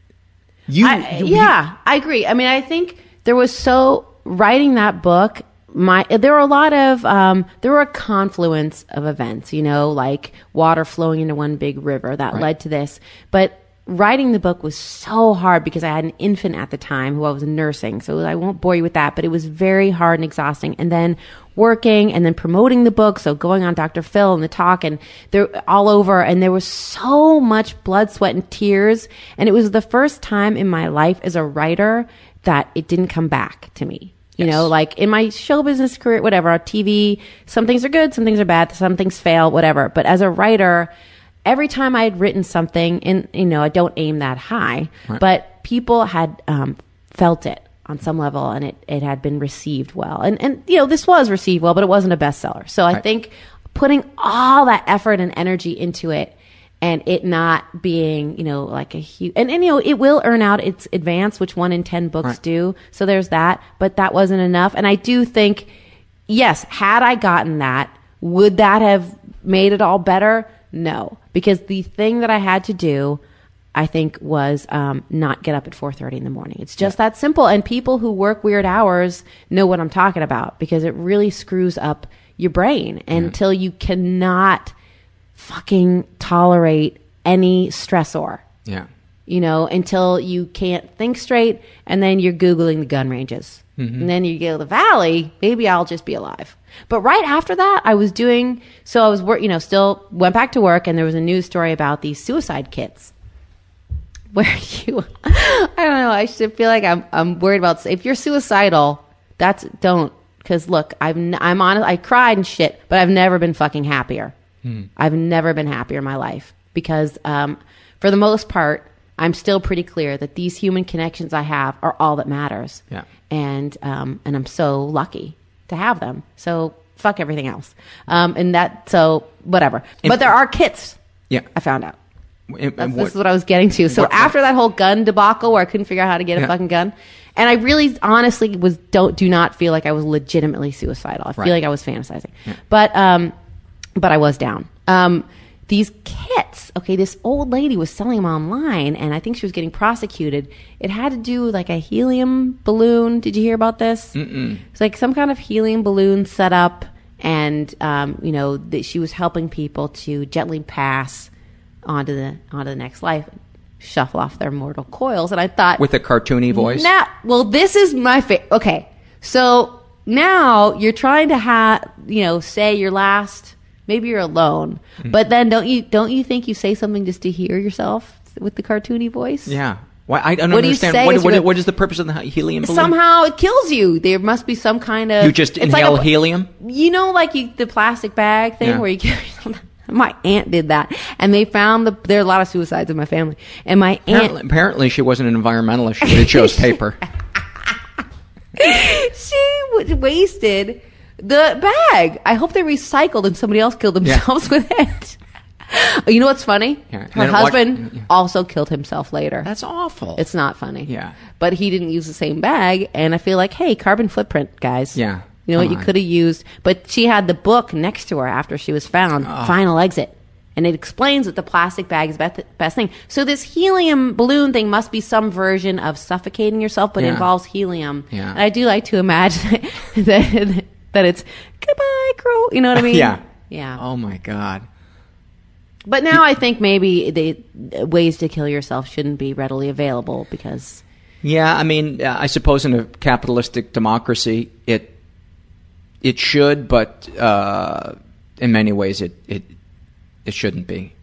Speaker 4: I agree. I mean, I think there was writing that book
Speaker 9: there were a lot of there were a confluence of events, like water flowing into one big river that led to this. But writing the book was so hard because I had an infant at the time who I was nursing. So I won't bore you with that, but it was very hard and exhausting. And then working and then promoting the book. So going on Dr. Phil and the talk, and they're all over. And there was so much blood, sweat, and tears. And it was the first time in my life as a writer that it didn't come back to me. Like in my show business career, whatever, on TV, some things are good, some things are bad, some things fail, whatever. But as a writer, every time I had written something, and I don't aim that high, but people had felt it on some level, and it had been received well. And this was received well, but it wasn't a bestseller. So I think putting all that effort and energy into it, and it not being, like a huge, and it will earn out its advance, which 1 in 10 books do. So there's that, but that wasn't enough. And I do think, yes, had I gotten that, would that have made it all better? No, because the thing that I had to do, I think, was not get up at 4:30 in the morning. It's just that simple. And people who work weird hours know what I'm talking about, because it really screws up your brain until you cannot fucking tolerate any stressor.
Speaker 4: Yeah.
Speaker 9: Until you can't think straight, and then you're Googling the gun ranges. Mm-hmm. And then you go to the valley, maybe I'll just be alive. But right after that, I was still went back to work, and there was a news story about these suicide kits. Where I don't know, I should feel like I'm worried about, if you're suicidal, because look, I'm honest, I cried and shit, but I've never been fucking happier. I've never been happier in my life, because for the most part, I'm still pretty clear that these human connections I have are all that matters. Yeah. And I'm so lucky to have them. So fuck everything else. So whatever. But there are kits. Yeah. I found out. This is what I was getting to. So after that whole gun debacle where I couldn't figure out how to get a fucking gun, and I really honestly do not feel like I was legitimately suicidal. I feel like I was fantasizing. Yeah. But I was down. These kits, this old lady was selling them online, and I think she was getting prosecuted. It had to do with like a helium balloon. Did you hear about this? Mm-mm. It's like some kind of helium balloon set up, and that she was helping people to gently pass onto the next life, shuffle off their mortal coils. And I thought,
Speaker 4: with a cartoony voice.
Speaker 9: This is my favorite. Okay, so now you're trying to say your last. Maybe you're alone, but then don't you think you say something just to hear yourself with the cartoony voice?
Speaker 4: Yeah. Why? I don't understand. What is the purpose of the helium balloon?
Speaker 9: Somehow it kills you. There must be some kind of.
Speaker 4: You just inhale helium?
Speaker 9: The plastic bag thing where you kill yourself. My aunt did that, and they found there are a lot of suicides in my family. And my aunt
Speaker 4: apparently she wasn't an environmentalist. She would have chose paper.
Speaker 9: She wasted the bag. I hope they recycled and somebody else killed themselves with it. You know what's funny? Yeah. Her husband also killed himself later.
Speaker 4: That's awful.
Speaker 9: It's not funny.
Speaker 4: Yeah.
Speaker 9: But he didn't use the same bag, and I feel like, hey, carbon footprint, guys.
Speaker 4: Yeah.
Speaker 9: You know what you could have used? But she had the book next to her after she was found, Final Exit. And it explains that the plastic bag is the best thing. So this helium balloon thing must be some version of suffocating yourself, but it involves helium. Yeah. And I do like to imagine that it's goodbye, crow. You know what I mean?
Speaker 4: Yeah.
Speaker 9: Yeah.
Speaker 4: Oh my God.
Speaker 9: But now I think maybe the ways to kill yourself shouldn't be readily available because.
Speaker 4: Yeah, I mean, I suppose in a capitalistic democracy, it should, but in many ways it shouldn't be.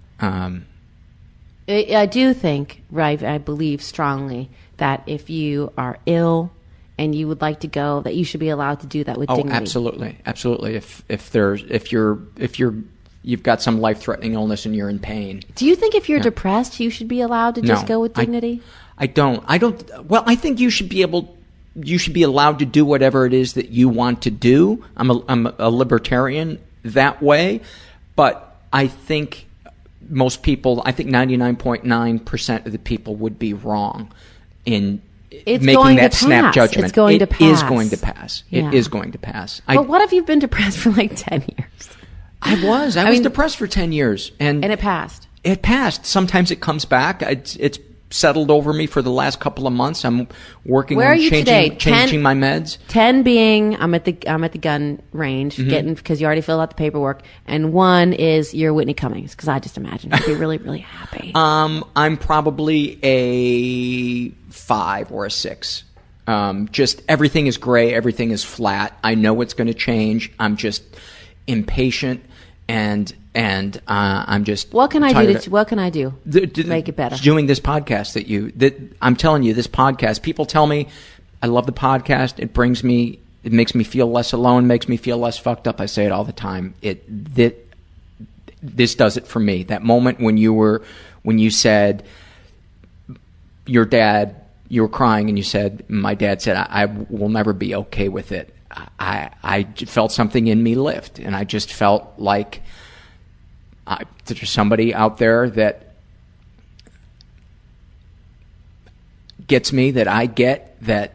Speaker 9: I do think, right? I believe strongly that if you are ill and you would like to go, that you should be allowed to do that with dignity.
Speaker 4: Absolutely, absolutely. If you've got some life-threatening illness and you're in pain.
Speaker 9: Do you think if you're depressed, you should be allowed to just go with dignity?
Speaker 4: I don't. Well, I think you should be allowed to do whatever it is that you want to do. I'm a libertarian that way, but I think most people, I think 99.9% of the people would be wrong in making that snap judgment.
Speaker 9: It's going to pass.
Speaker 4: It is going to pass. Yeah. It is going to pass.
Speaker 9: But what if you've been depressed for like 10 years?
Speaker 4: I was depressed for 10 years. And
Speaker 9: it passed.
Speaker 4: It passed. Sometimes it comes back. It's settled over me for the last couple of months. I'm working
Speaker 9: Where
Speaker 4: on
Speaker 9: are you today?
Speaker 4: changing my meds.
Speaker 9: 10 being I'm at the gun range getting because you already filled out the paperwork, and 1 is you're Whitney Cummings because I just imagine you'd be really really happy.
Speaker 4: I'm probably a 5 or a 6. Just everything is gray, everything is flat. I know it's going to change. I'm just impatient and I'm just.
Speaker 9: What can I do? What can I do to make it better?
Speaker 4: Doing this podcast that I'm telling you, this podcast. People tell me, I love the podcast. It makes me feel less alone, makes me feel less fucked up. I say it all the time. This does it for me. That moment when you said your dad, you were crying and you said, my dad said, I will never be okay with it. I felt something in me lift, and I just felt like there's somebody out there that gets me, that I get, that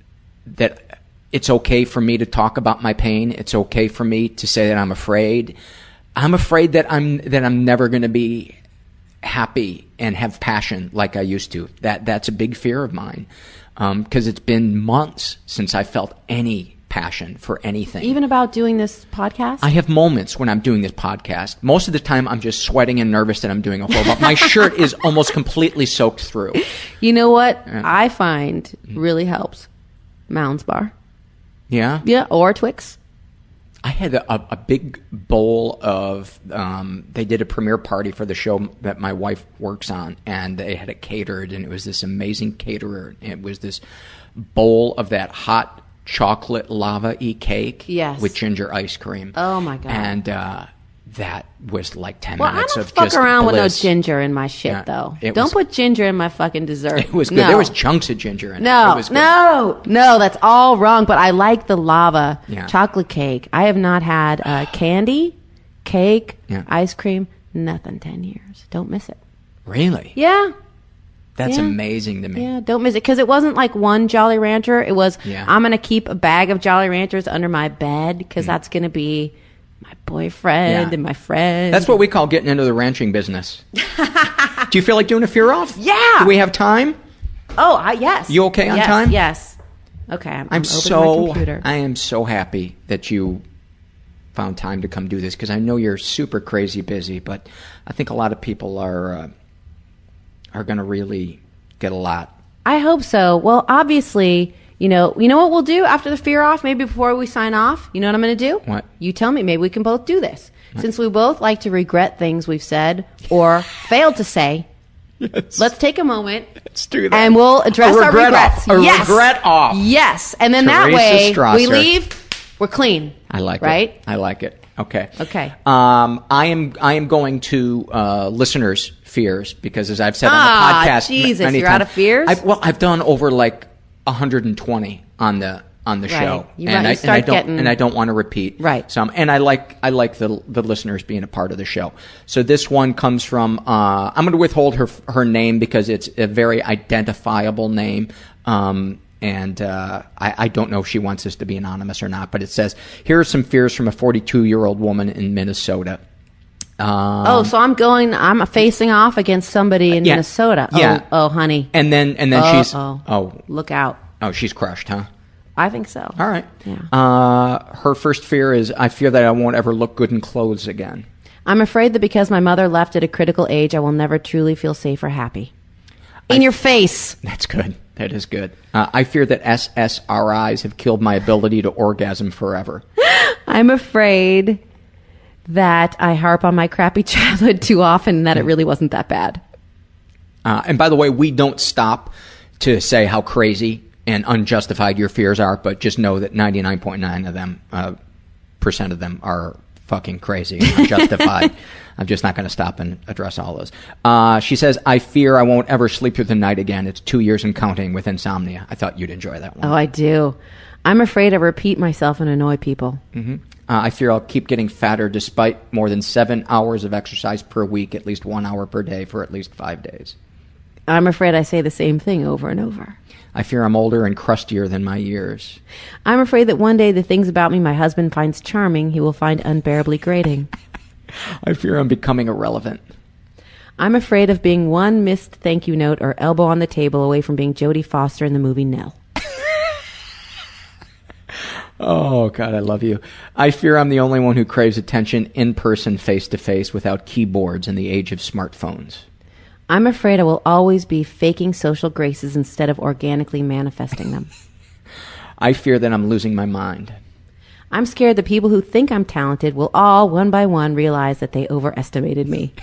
Speaker 4: it's okay for me to talk about my pain. It's okay for me to say that I'm afraid. I'm afraid that I'm never going to be happy and have passion like I used to. That's a big fear of mine, because it's been months since I felt any passion for anything.
Speaker 9: Even about doing this podcast?
Speaker 4: I have moments when I'm doing this podcast. Most of the time I'm just sweating and nervous that I'm doing a whole lot. My shirt is almost completely soaked through.
Speaker 9: You know what I find really helps? Mounds Bar.
Speaker 4: Yeah?
Speaker 9: Yeah, or Twix.
Speaker 4: I had a big bowl of, they did a premiere party for the show that my wife works on, and they had it catered, and it was this amazing caterer. It was this bowl of that hot chocolate lava-y cake with ginger ice cream.
Speaker 9: Oh, my God.
Speaker 4: And that was like 10
Speaker 9: well,
Speaker 4: minutes
Speaker 9: of
Speaker 4: just
Speaker 9: fuck around
Speaker 4: bliss.
Speaker 9: with no ginger in my shit, though. Don't put ginger in my fucking dessert.
Speaker 4: It was good.
Speaker 9: No.
Speaker 4: There was chunks of ginger in it.
Speaker 9: No,
Speaker 4: It was good.
Speaker 9: no, that's all wrong. But I like the lava chocolate cake. I have not had candy, cake, ice cream, nothing 10 years. Don't miss it.
Speaker 4: Really?
Speaker 9: Yeah.
Speaker 4: That's amazing to me.
Speaker 9: Yeah, don't miss it. Because it wasn't like one Jolly Rancher. It was, I'm going to keep a bag of Jolly Ranchers under my bed because that's going to be my boyfriend and my friend.
Speaker 4: That's what we call getting into the ranching business. Do you feel like doing a fear off?
Speaker 9: Yeah.
Speaker 4: Do we have time?
Speaker 9: Oh, yes.
Speaker 4: You okay on time?
Speaker 9: Yes. Okay, I'm opening my computer.
Speaker 4: I am so happy that you found time to come do this because I know you're super crazy busy, but I think a lot of people are going to really get a lot.
Speaker 9: I hope so. Well, obviously, you know what we'll do after the fear off, maybe before we sign off? You know what I'm going to do?
Speaker 4: What?
Speaker 9: You tell me. Maybe we can both do this. What? Since we both like to regret things we've said or failed to say, let's take a moment.
Speaker 4: Let's do that.
Speaker 9: And we'll address our regrets.
Speaker 4: Regret off.
Speaker 9: Yes. And then
Speaker 4: Teresa
Speaker 9: that way,
Speaker 4: Strasser.
Speaker 9: we leave, we're clean.
Speaker 4: I like it.
Speaker 9: Right?
Speaker 4: I like it. Okay.
Speaker 9: I
Speaker 4: am going to listeners' fears because, as I've said on the podcast,
Speaker 9: Jesus, you're out of fears.
Speaker 4: I've done over like 120 on the show, and I don't want to repeat.
Speaker 9: Right.
Speaker 4: Some, and I like the listeners being a part of the show. So this one comes from. I'm going to withhold her name because it's a very identifiable name. And I don't know if she wants this to be anonymous or not, but it says, here are some fears from a 42-year-old woman in Minnesota.
Speaker 9: So I'm facing off against somebody in Minnesota.
Speaker 4: Yeah.
Speaker 9: Oh, honey.
Speaker 4: And then she's,
Speaker 9: look out.
Speaker 4: Oh, she's crushed, huh?
Speaker 9: I think so.
Speaker 4: All right.
Speaker 9: Yeah.
Speaker 4: Her first fear is, I fear that I won't ever look good in clothes again.
Speaker 9: I'm afraid that because my mother left at a critical age, I will never truly feel safe or happy. In your face.
Speaker 4: That's good. That is good. I fear that SSRIs have killed my ability to orgasm forever.
Speaker 9: I'm afraid that I harp on my crappy childhood too often and that it really wasn't that bad.
Speaker 4: And by the way, we don't stop to say how crazy and unjustified your fears are, but just know that 99.9% of them are fucking crazy and unjustified. I'm just not going to stop and address all those. She says, I fear I won't ever sleep through the night again. It's 2 years and counting with insomnia. I thought you'd enjoy that one.
Speaker 9: Oh, I do. I'm afraid I repeat myself and annoy people.
Speaker 4: Mm-hmm. I fear I'll keep getting fatter despite more than 7 hours of exercise per week, at least 1 hour per day for at least 5 days.
Speaker 9: I'm afraid I say the same thing over and over.
Speaker 4: I fear I'm older and crustier than my years.
Speaker 9: I'm afraid that one day the things about me my husband finds charming, he will find unbearably grating.
Speaker 4: I fear I'm becoming irrelevant.
Speaker 9: I'm afraid of being one missed thank you note or elbow on the table away from being Jodie Foster in the movie Nell.
Speaker 4: Oh, God, I love you. I fear I'm the only one who craves attention in person, face-to-face, without keyboards in the age of smartphones.
Speaker 9: I'm afraid I will always be faking social graces instead of organically manifesting them.
Speaker 4: I fear that I'm losing my mind.
Speaker 9: I'm scared that people who think I'm talented will all, one by one, realize that they overestimated me.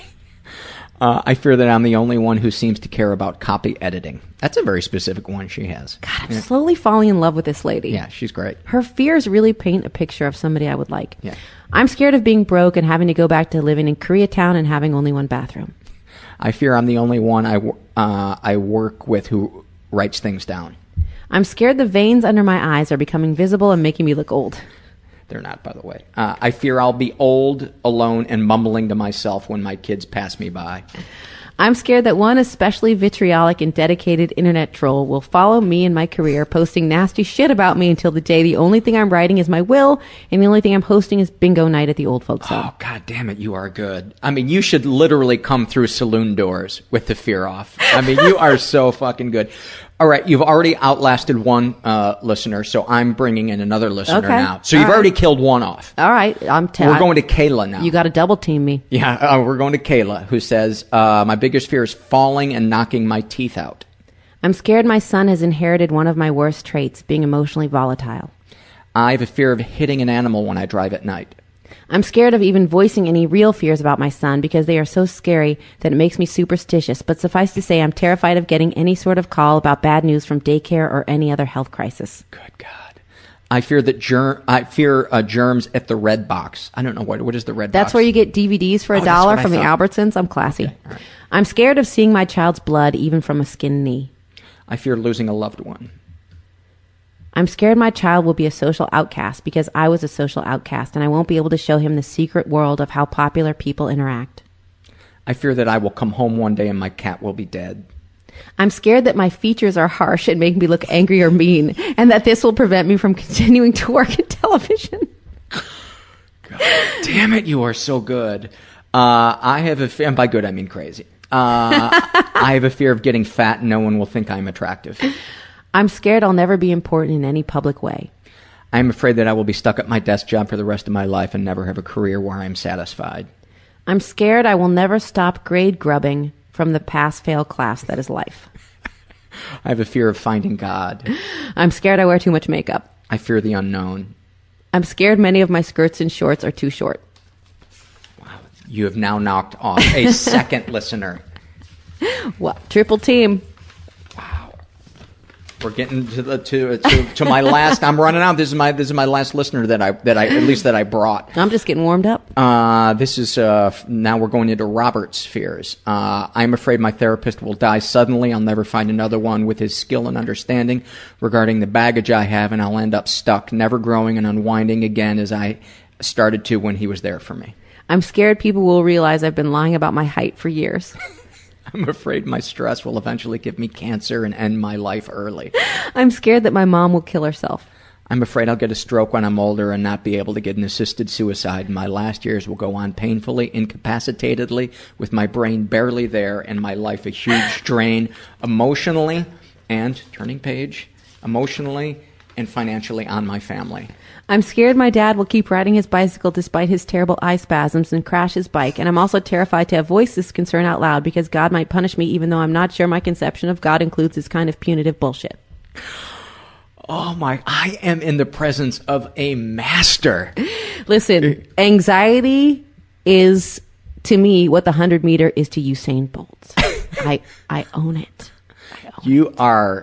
Speaker 4: I fear that I'm the only one who seems to care about copy editing. That's a very specific one she has.
Speaker 9: God, I'm slowly falling in love with this lady.
Speaker 4: Yeah, she's great.
Speaker 9: Her fears really paint a picture of somebody I would like.
Speaker 4: Yeah.
Speaker 9: I'm scared of being broke and having to go back to living in Koreatown and having only one bathroom.
Speaker 4: I fear I'm the only one I work with who writes things down.
Speaker 9: I'm scared the veins under my eyes are becoming visible and making me look old.
Speaker 4: They're not, by the way. I fear I'll be old, alone, and mumbling to myself when my kids pass me by.
Speaker 9: I'm scared that one especially vitriolic and dedicated internet troll will follow me in my career, posting nasty shit about me until the day the only thing I'm writing is my will, and the only thing I'm hosting is bingo night at the old folks' home.
Speaker 4: Oh, God damn it, you are good. I mean, you should literally come through saloon doors with the fear off. I mean, you are so fucking good. All right, you've already outlasted one listener, so I'm bringing in another listener now. So you've already killed one off.
Speaker 9: All right,
Speaker 4: we're going to Kayla now.
Speaker 9: You got to double team me.
Speaker 4: Yeah, we're going to Kayla, who says, my biggest fear is falling and knocking my teeth out.
Speaker 9: I'm scared my son has inherited one of my worst traits, being emotionally volatile.
Speaker 4: I have a fear of hitting an animal when I drive at night.
Speaker 9: I'm scared of even voicing any real fears about my son because they are so scary that it makes me superstitious. But suffice to say, I'm terrified of getting any sort of call about bad news from daycare or any other health crisis.
Speaker 4: Good God. I fear that germs at the Red Box. I don't know what is the Red Box.
Speaker 9: That's where you get DVDs for $1 from the Albertsons. I'm classy.
Speaker 4: Okay, all right.
Speaker 9: I'm scared of seeing my child's blood, even from a skinned knee.
Speaker 4: I fear losing a loved one.
Speaker 9: I'm scared my child will be a social outcast because I was a social outcast and I won't be able to show him the secret world of how popular people interact.
Speaker 4: I fear that I will come home one day and my cat will be dead.
Speaker 9: I'm scared that my features are harsh and make me look angry or mean, and that this will prevent me from continuing to work in television.
Speaker 4: God damn it, you are so good. I have a fear, and by good I mean crazy. I have a fear of getting fat and no one will think I'm attractive.
Speaker 9: I'm scared I'll never be important in any public way.
Speaker 4: I'm afraid that I will be stuck at my desk job for the rest of my life and never have a career where I'm satisfied.
Speaker 9: I'm scared I will never stop grade grubbing from the pass-fail class that is life.
Speaker 4: I have a fear of finding God.
Speaker 9: I'm scared I wear too much makeup.
Speaker 4: I fear the unknown.
Speaker 9: I'm scared many of my skirts and shorts are too short.
Speaker 4: Wow. You have now knocked off a second listener.
Speaker 9: Well, triple team.
Speaker 4: We're getting to my last. I'm running out. This is my last listener that I brought.
Speaker 9: I'm just getting warmed up.
Speaker 4: This is now we're going into Robert's fears. I'm afraid my therapist will die suddenly. I'll never find another one with his skill and understanding regarding the baggage I have, and I'll end up stuck, never growing and unwinding again as I started to when he was there for me.
Speaker 9: I'm scared people will realize I've been lying about my height for years.
Speaker 4: I'm afraid my stress will eventually give me cancer and end my life early.
Speaker 9: I'm scared that my mom will kill herself.
Speaker 4: I'm afraid I'll get a stroke when I'm older and not be able to get an assisted suicide. And my last years will go on painfully, incapacitatedly, with my brain barely there and my life a huge drain emotionally and, turning page, emotionally and financially on my family.
Speaker 9: I'm scared my dad will keep riding his bicycle despite his terrible eye spasms and crash his bike, and I'm also terrified to have voiced this concern out loud because God might punish me even though I'm not sure my conception of God includes this kind of punitive bullshit.
Speaker 4: Oh my, I am in the presence of a master.
Speaker 9: Listen, anxiety is, to me, what the 100-meter is to Usain Bolt. I own it.
Speaker 4: You are,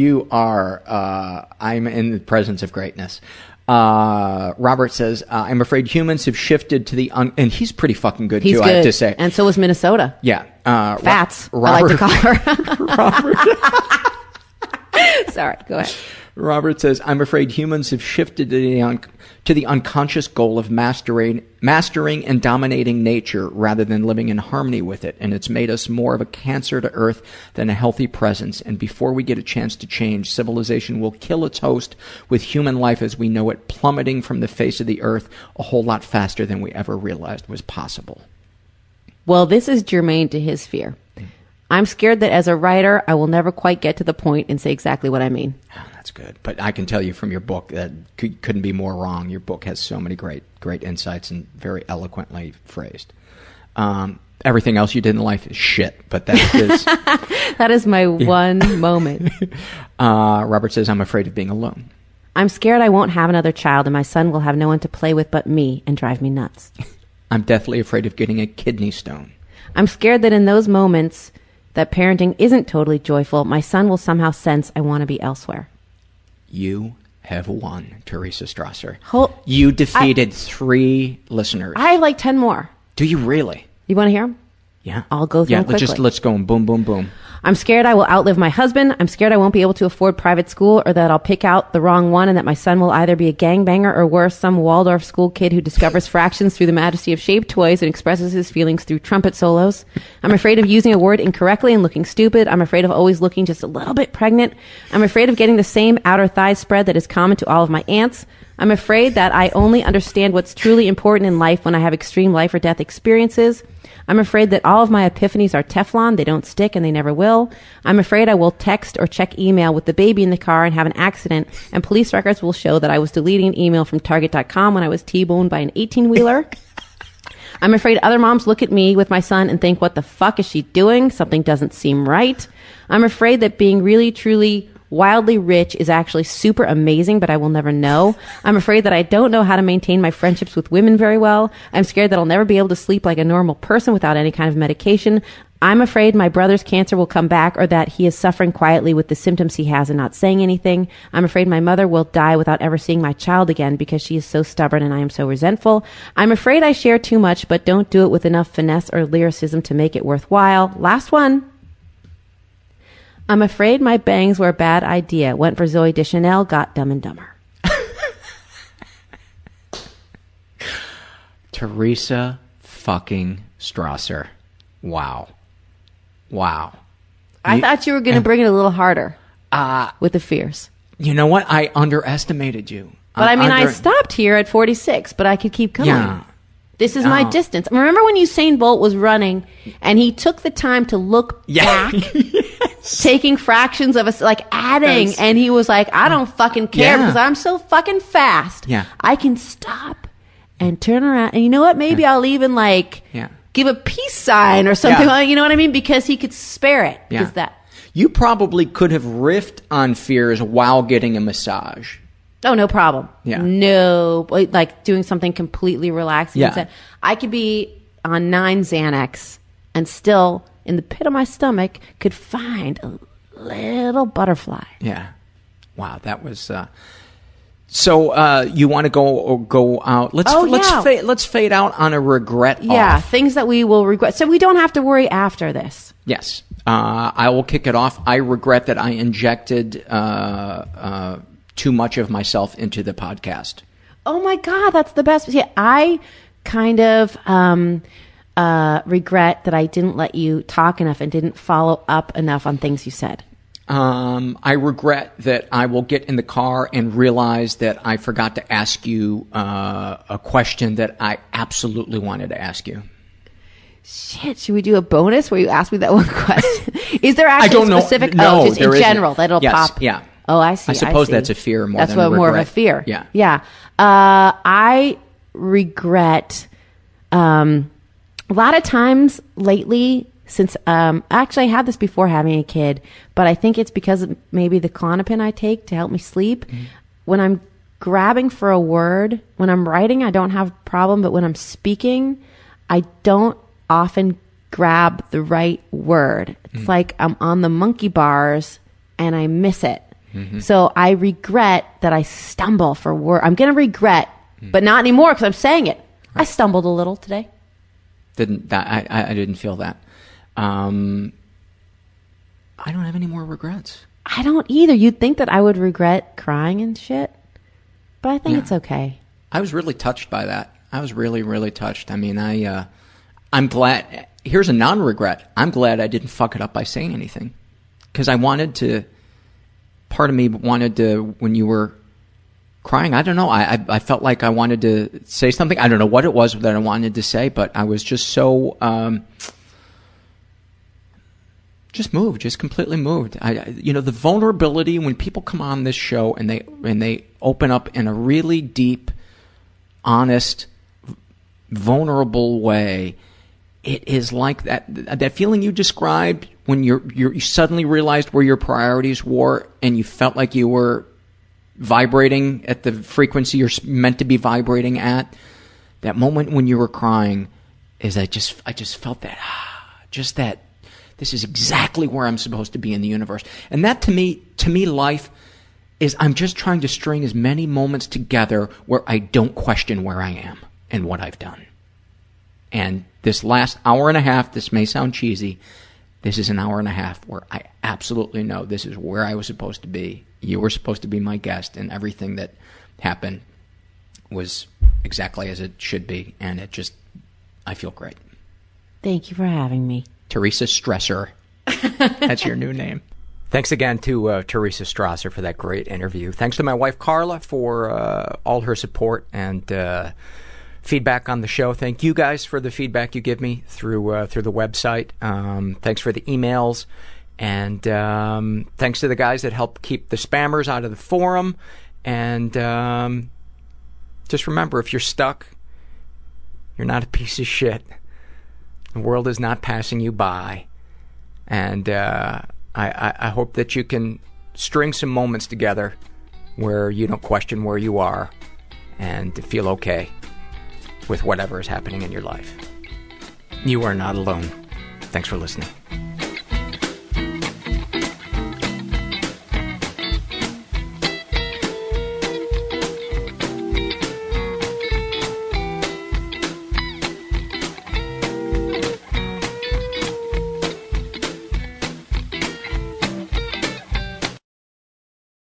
Speaker 4: I'm in the presence of greatness. Robert says, I'm afraid humans have shifted to the and he's pretty fucking good too,
Speaker 9: good.
Speaker 4: I have to say.
Speaker 9: And so is Minnesota.
Speaker 4: Yeah.
Speaker 9: Fats,
Speaker 4: Robert,
Speaker 9: I like to call her. Sorry, go ahead.
Speaker 4: Robert says, I'm afraid humans have shifted to the unconscious goal of mastering and dominating nature rather than living in harmony with it, and it's made us more of a cancer to Earth than a healthy presence, and before we get a chance to change, civilization will kill its host with human life as we know it plummeting from the face of the Earth a whole lot faster than we ever realized was possible.
Speaker 9: Well, this is germane to his fear. I'm scared that as a writer, I will never quite get to the point and say exactly what I mean.
Speaker 4: Oh, that's good. But I can tell you from your book that couldn't be more wrong. Your book has so many great insights and very eloquently phrased. Everything else you did in life is shit, but that is...
Speaker 9: That is my one moment.
Speaker 4: Robert says, I'm afraid of being alone.
Speaker 9: I'm scared I won't have another child and my son will have no one to play with but me and drive me nuts.
Speaker 4: I'm deathly afraid of getting a kidney stone.
Speaker 9: I'm scared that in those moments that parenting isn't totally joyful, my son will somehow sense I want to be elsewhere.
Speaker 4: You have won, Teresa Strasser.
Speaker 9: You
Speaker 4: defeated 3 listeners.
Speaker 9: I have like 10 more.
Speaker 4: Do you really?
Speaker 9: You want to hear them?
Speaker 4: Yeah.
Speaker 9: I'll go through them quickly.
Speaker 4: Let's go boom, boom, boom.
Speaker 9: I'm scared I will outlive my husband. I'm scared I won't be able to afford private school or that I'll pick out the wrong one and that my son will either be a gangbanger or worse, some Waldorf school kid who discovers fractions through the majesty of shaped toys and expresses his feelings through trumpet solos. I'm afraid of using a word incorrectly and looking stupid. I'm afraid of always looking just a little bit pregnant. I'm afraid of getting the same outer thigh spread that is common to all of my aunts. I'm afraid that I only understand what's truly important in life when I have extreme life or death experiences. I'm afraid that all of my epiphanies are Teflon. They don't stick and they never will. I'm afraid I will text or check email with the baby in the car and have an accident, and police records will show that I was deleting an email from Target.com when I was T-boned by an 18-wheeler. I'm afraid other moms look at me with my son and think, what the fuck is she doing? Something doesn't seem right. I'm afraid that being really, truly wildly rich is actually super amazing, but I will never know. I'm afraid that I don't know how to maintain my friendships with women very well. I'm scared that I'll never be able to sleep like a normal person without any kind of medication. I'm afraid my brother's cancer will come back or that he is suffering quietly with the symptoms he has and not saying anything. I'm afraid my mother will die without ever seeing my child again because she is so stubborn and I am so resentful. I'm afraid I share too much, but don't do it with enough finesse or lyricism to make it worthwhile. Last one. I'm afraid my bangs were a bad idea. Went for Zooey Deschanel, got Dumb and Dumber.
Speaker 4: Teresa fucking Strasser. Wow.
Speaker 9: I thought you were going to bring it a little harder with the fears.
Speaker 4: You know what? I underestimated you.
Speaker 9: But I stopped here at 46, but I could keep going.
Speaker 4: Yeah.
Speaker 9: This is my distance. Remember when Usain Bolt was running and he took the time to look back, taking fractions of us, like adding, and he was like, I don't fucking care because I'm so fucking fast.
Speaker 4: Yeah.
Speaker 9: I can stop and turn around. And you know what? Maybe I'll even give a peace sign or something.
Speaker 4: Yeah.
Speaker 9: You know what I mean? Because he could spare it.
Speaker 4: Yeah.
Speaker 9: Because that.
Speaker 4: You probably could have riffed on fears while getting a massage.
Speaker 9: Oh, no problem.
Speaker 4: Yeah.
Speaker 9: No, like doing something completely relaxing.
Speaker 4: Yeah.
Speaker 9: I could be on 9 Xanax and still, in the pit of my stomach, could find a little butterfly.
Speaker 4: Yeah. Wow, that was... So you want to go out? Let's fade out on a regret.
Speaker 9: Yeah,
Speaker 4: off.
Speaker 9: Things that we will regret. So we don't have to worry after this.
Speaker 4: Yes. I will kick it off. I regret that I injected... too much of myself into the podcast.
Speaker 9: Oh my God, that's the best. Yeah, I kind of regret that I didn't let you talk enough and didn't follow up enough on things you said.
Speaker 4: I regret that I will get in the car and realize that I forgot to ask you a question that I absolutely wanted to ask you.
Speaker 9: Shit, should we do a bonus where you ask me that one question? Is there actually a specific?
Speaker 4: No,
Speaker 9: just in general, that'll pop.
Speaker 4: Yeah.
Speaker 9: Oh, I see.
Speaker 4: I suppose that's a fear more
Speaker 9: that's
Speaker 4: than a regret.
Speaker 9: More of a fear.
Speaker 4: Yeah.
Speaker 9: Yeah. I regret a lot of times lately since actually I had this before having a kid, but I think it's because of maybe the Klonopin I take to help me sleep. Mm-hmm. When I'm grabbing for a word, when I'm writing, I don't have a problem, but when I'm speaking, I don't often grab the right word. It's like I'm on the monkey bars and I miss it. Mm-hmm. So I regret that I stumble for word. I'm going to regret, but not anymore because I'm saying it. Right. I stumbled a little today.
Speaker 4: I didn't feel that. I don't have any more regrets.
Speaker 9: I don't either. You'd think that I would regret crying and shit, but I think it's okay.
Speaker 4: I was really touched by that. I was really, really touched. I mean, I'm glad. Here's a non-regret. I'm glad I didn't fuck it up by saying anything because I wanted to. Part of me wanted to, when you were crying. I don't know. I felt like I wanted to say something. I don't know what it was that I wanted to say, but I was just so just moved, just completely moved. The vulnerability when people come on this show and they open up in a really deep, honest, vulnerable way. It is like that feeling you described when you suddenly realized where your priorities were and you felt like you were vibrating at the frequency you're meant to be vibrating at. That moment when you were crying is I just felt that, just that this is exactly where I'm supposed to be in the universe. And that to me, life is I'm just trying to string as many moments together where I don't question where I am and what I've done. And this last hour and a half, this may sound cheesy, this is an hour and a half where I absolutely know this is where I was supposed to be. You were supposed to be my guest, and everything that happened was exactly as it should be. And I feel great.
Speaker 9: Thank you for having me.
Speaker 4: Teresa Stresser. That's your new name. Thanks again to Teresa Strasser for that great interview. Thanks to my wife, Carla, for all her support and feedback on the show. Thank you guys for the feedback you give me through the website. Thanks for the emails. And thanks to the guys that help keep the spammers out of the forum. And just remember, if you're stuck, you're not a piece of shit. The world is not passing you by. And I hope that you can string some moments together where you don't question where you are and feel okay with whatever is happening in your life. You are not alone. Thanks for listening.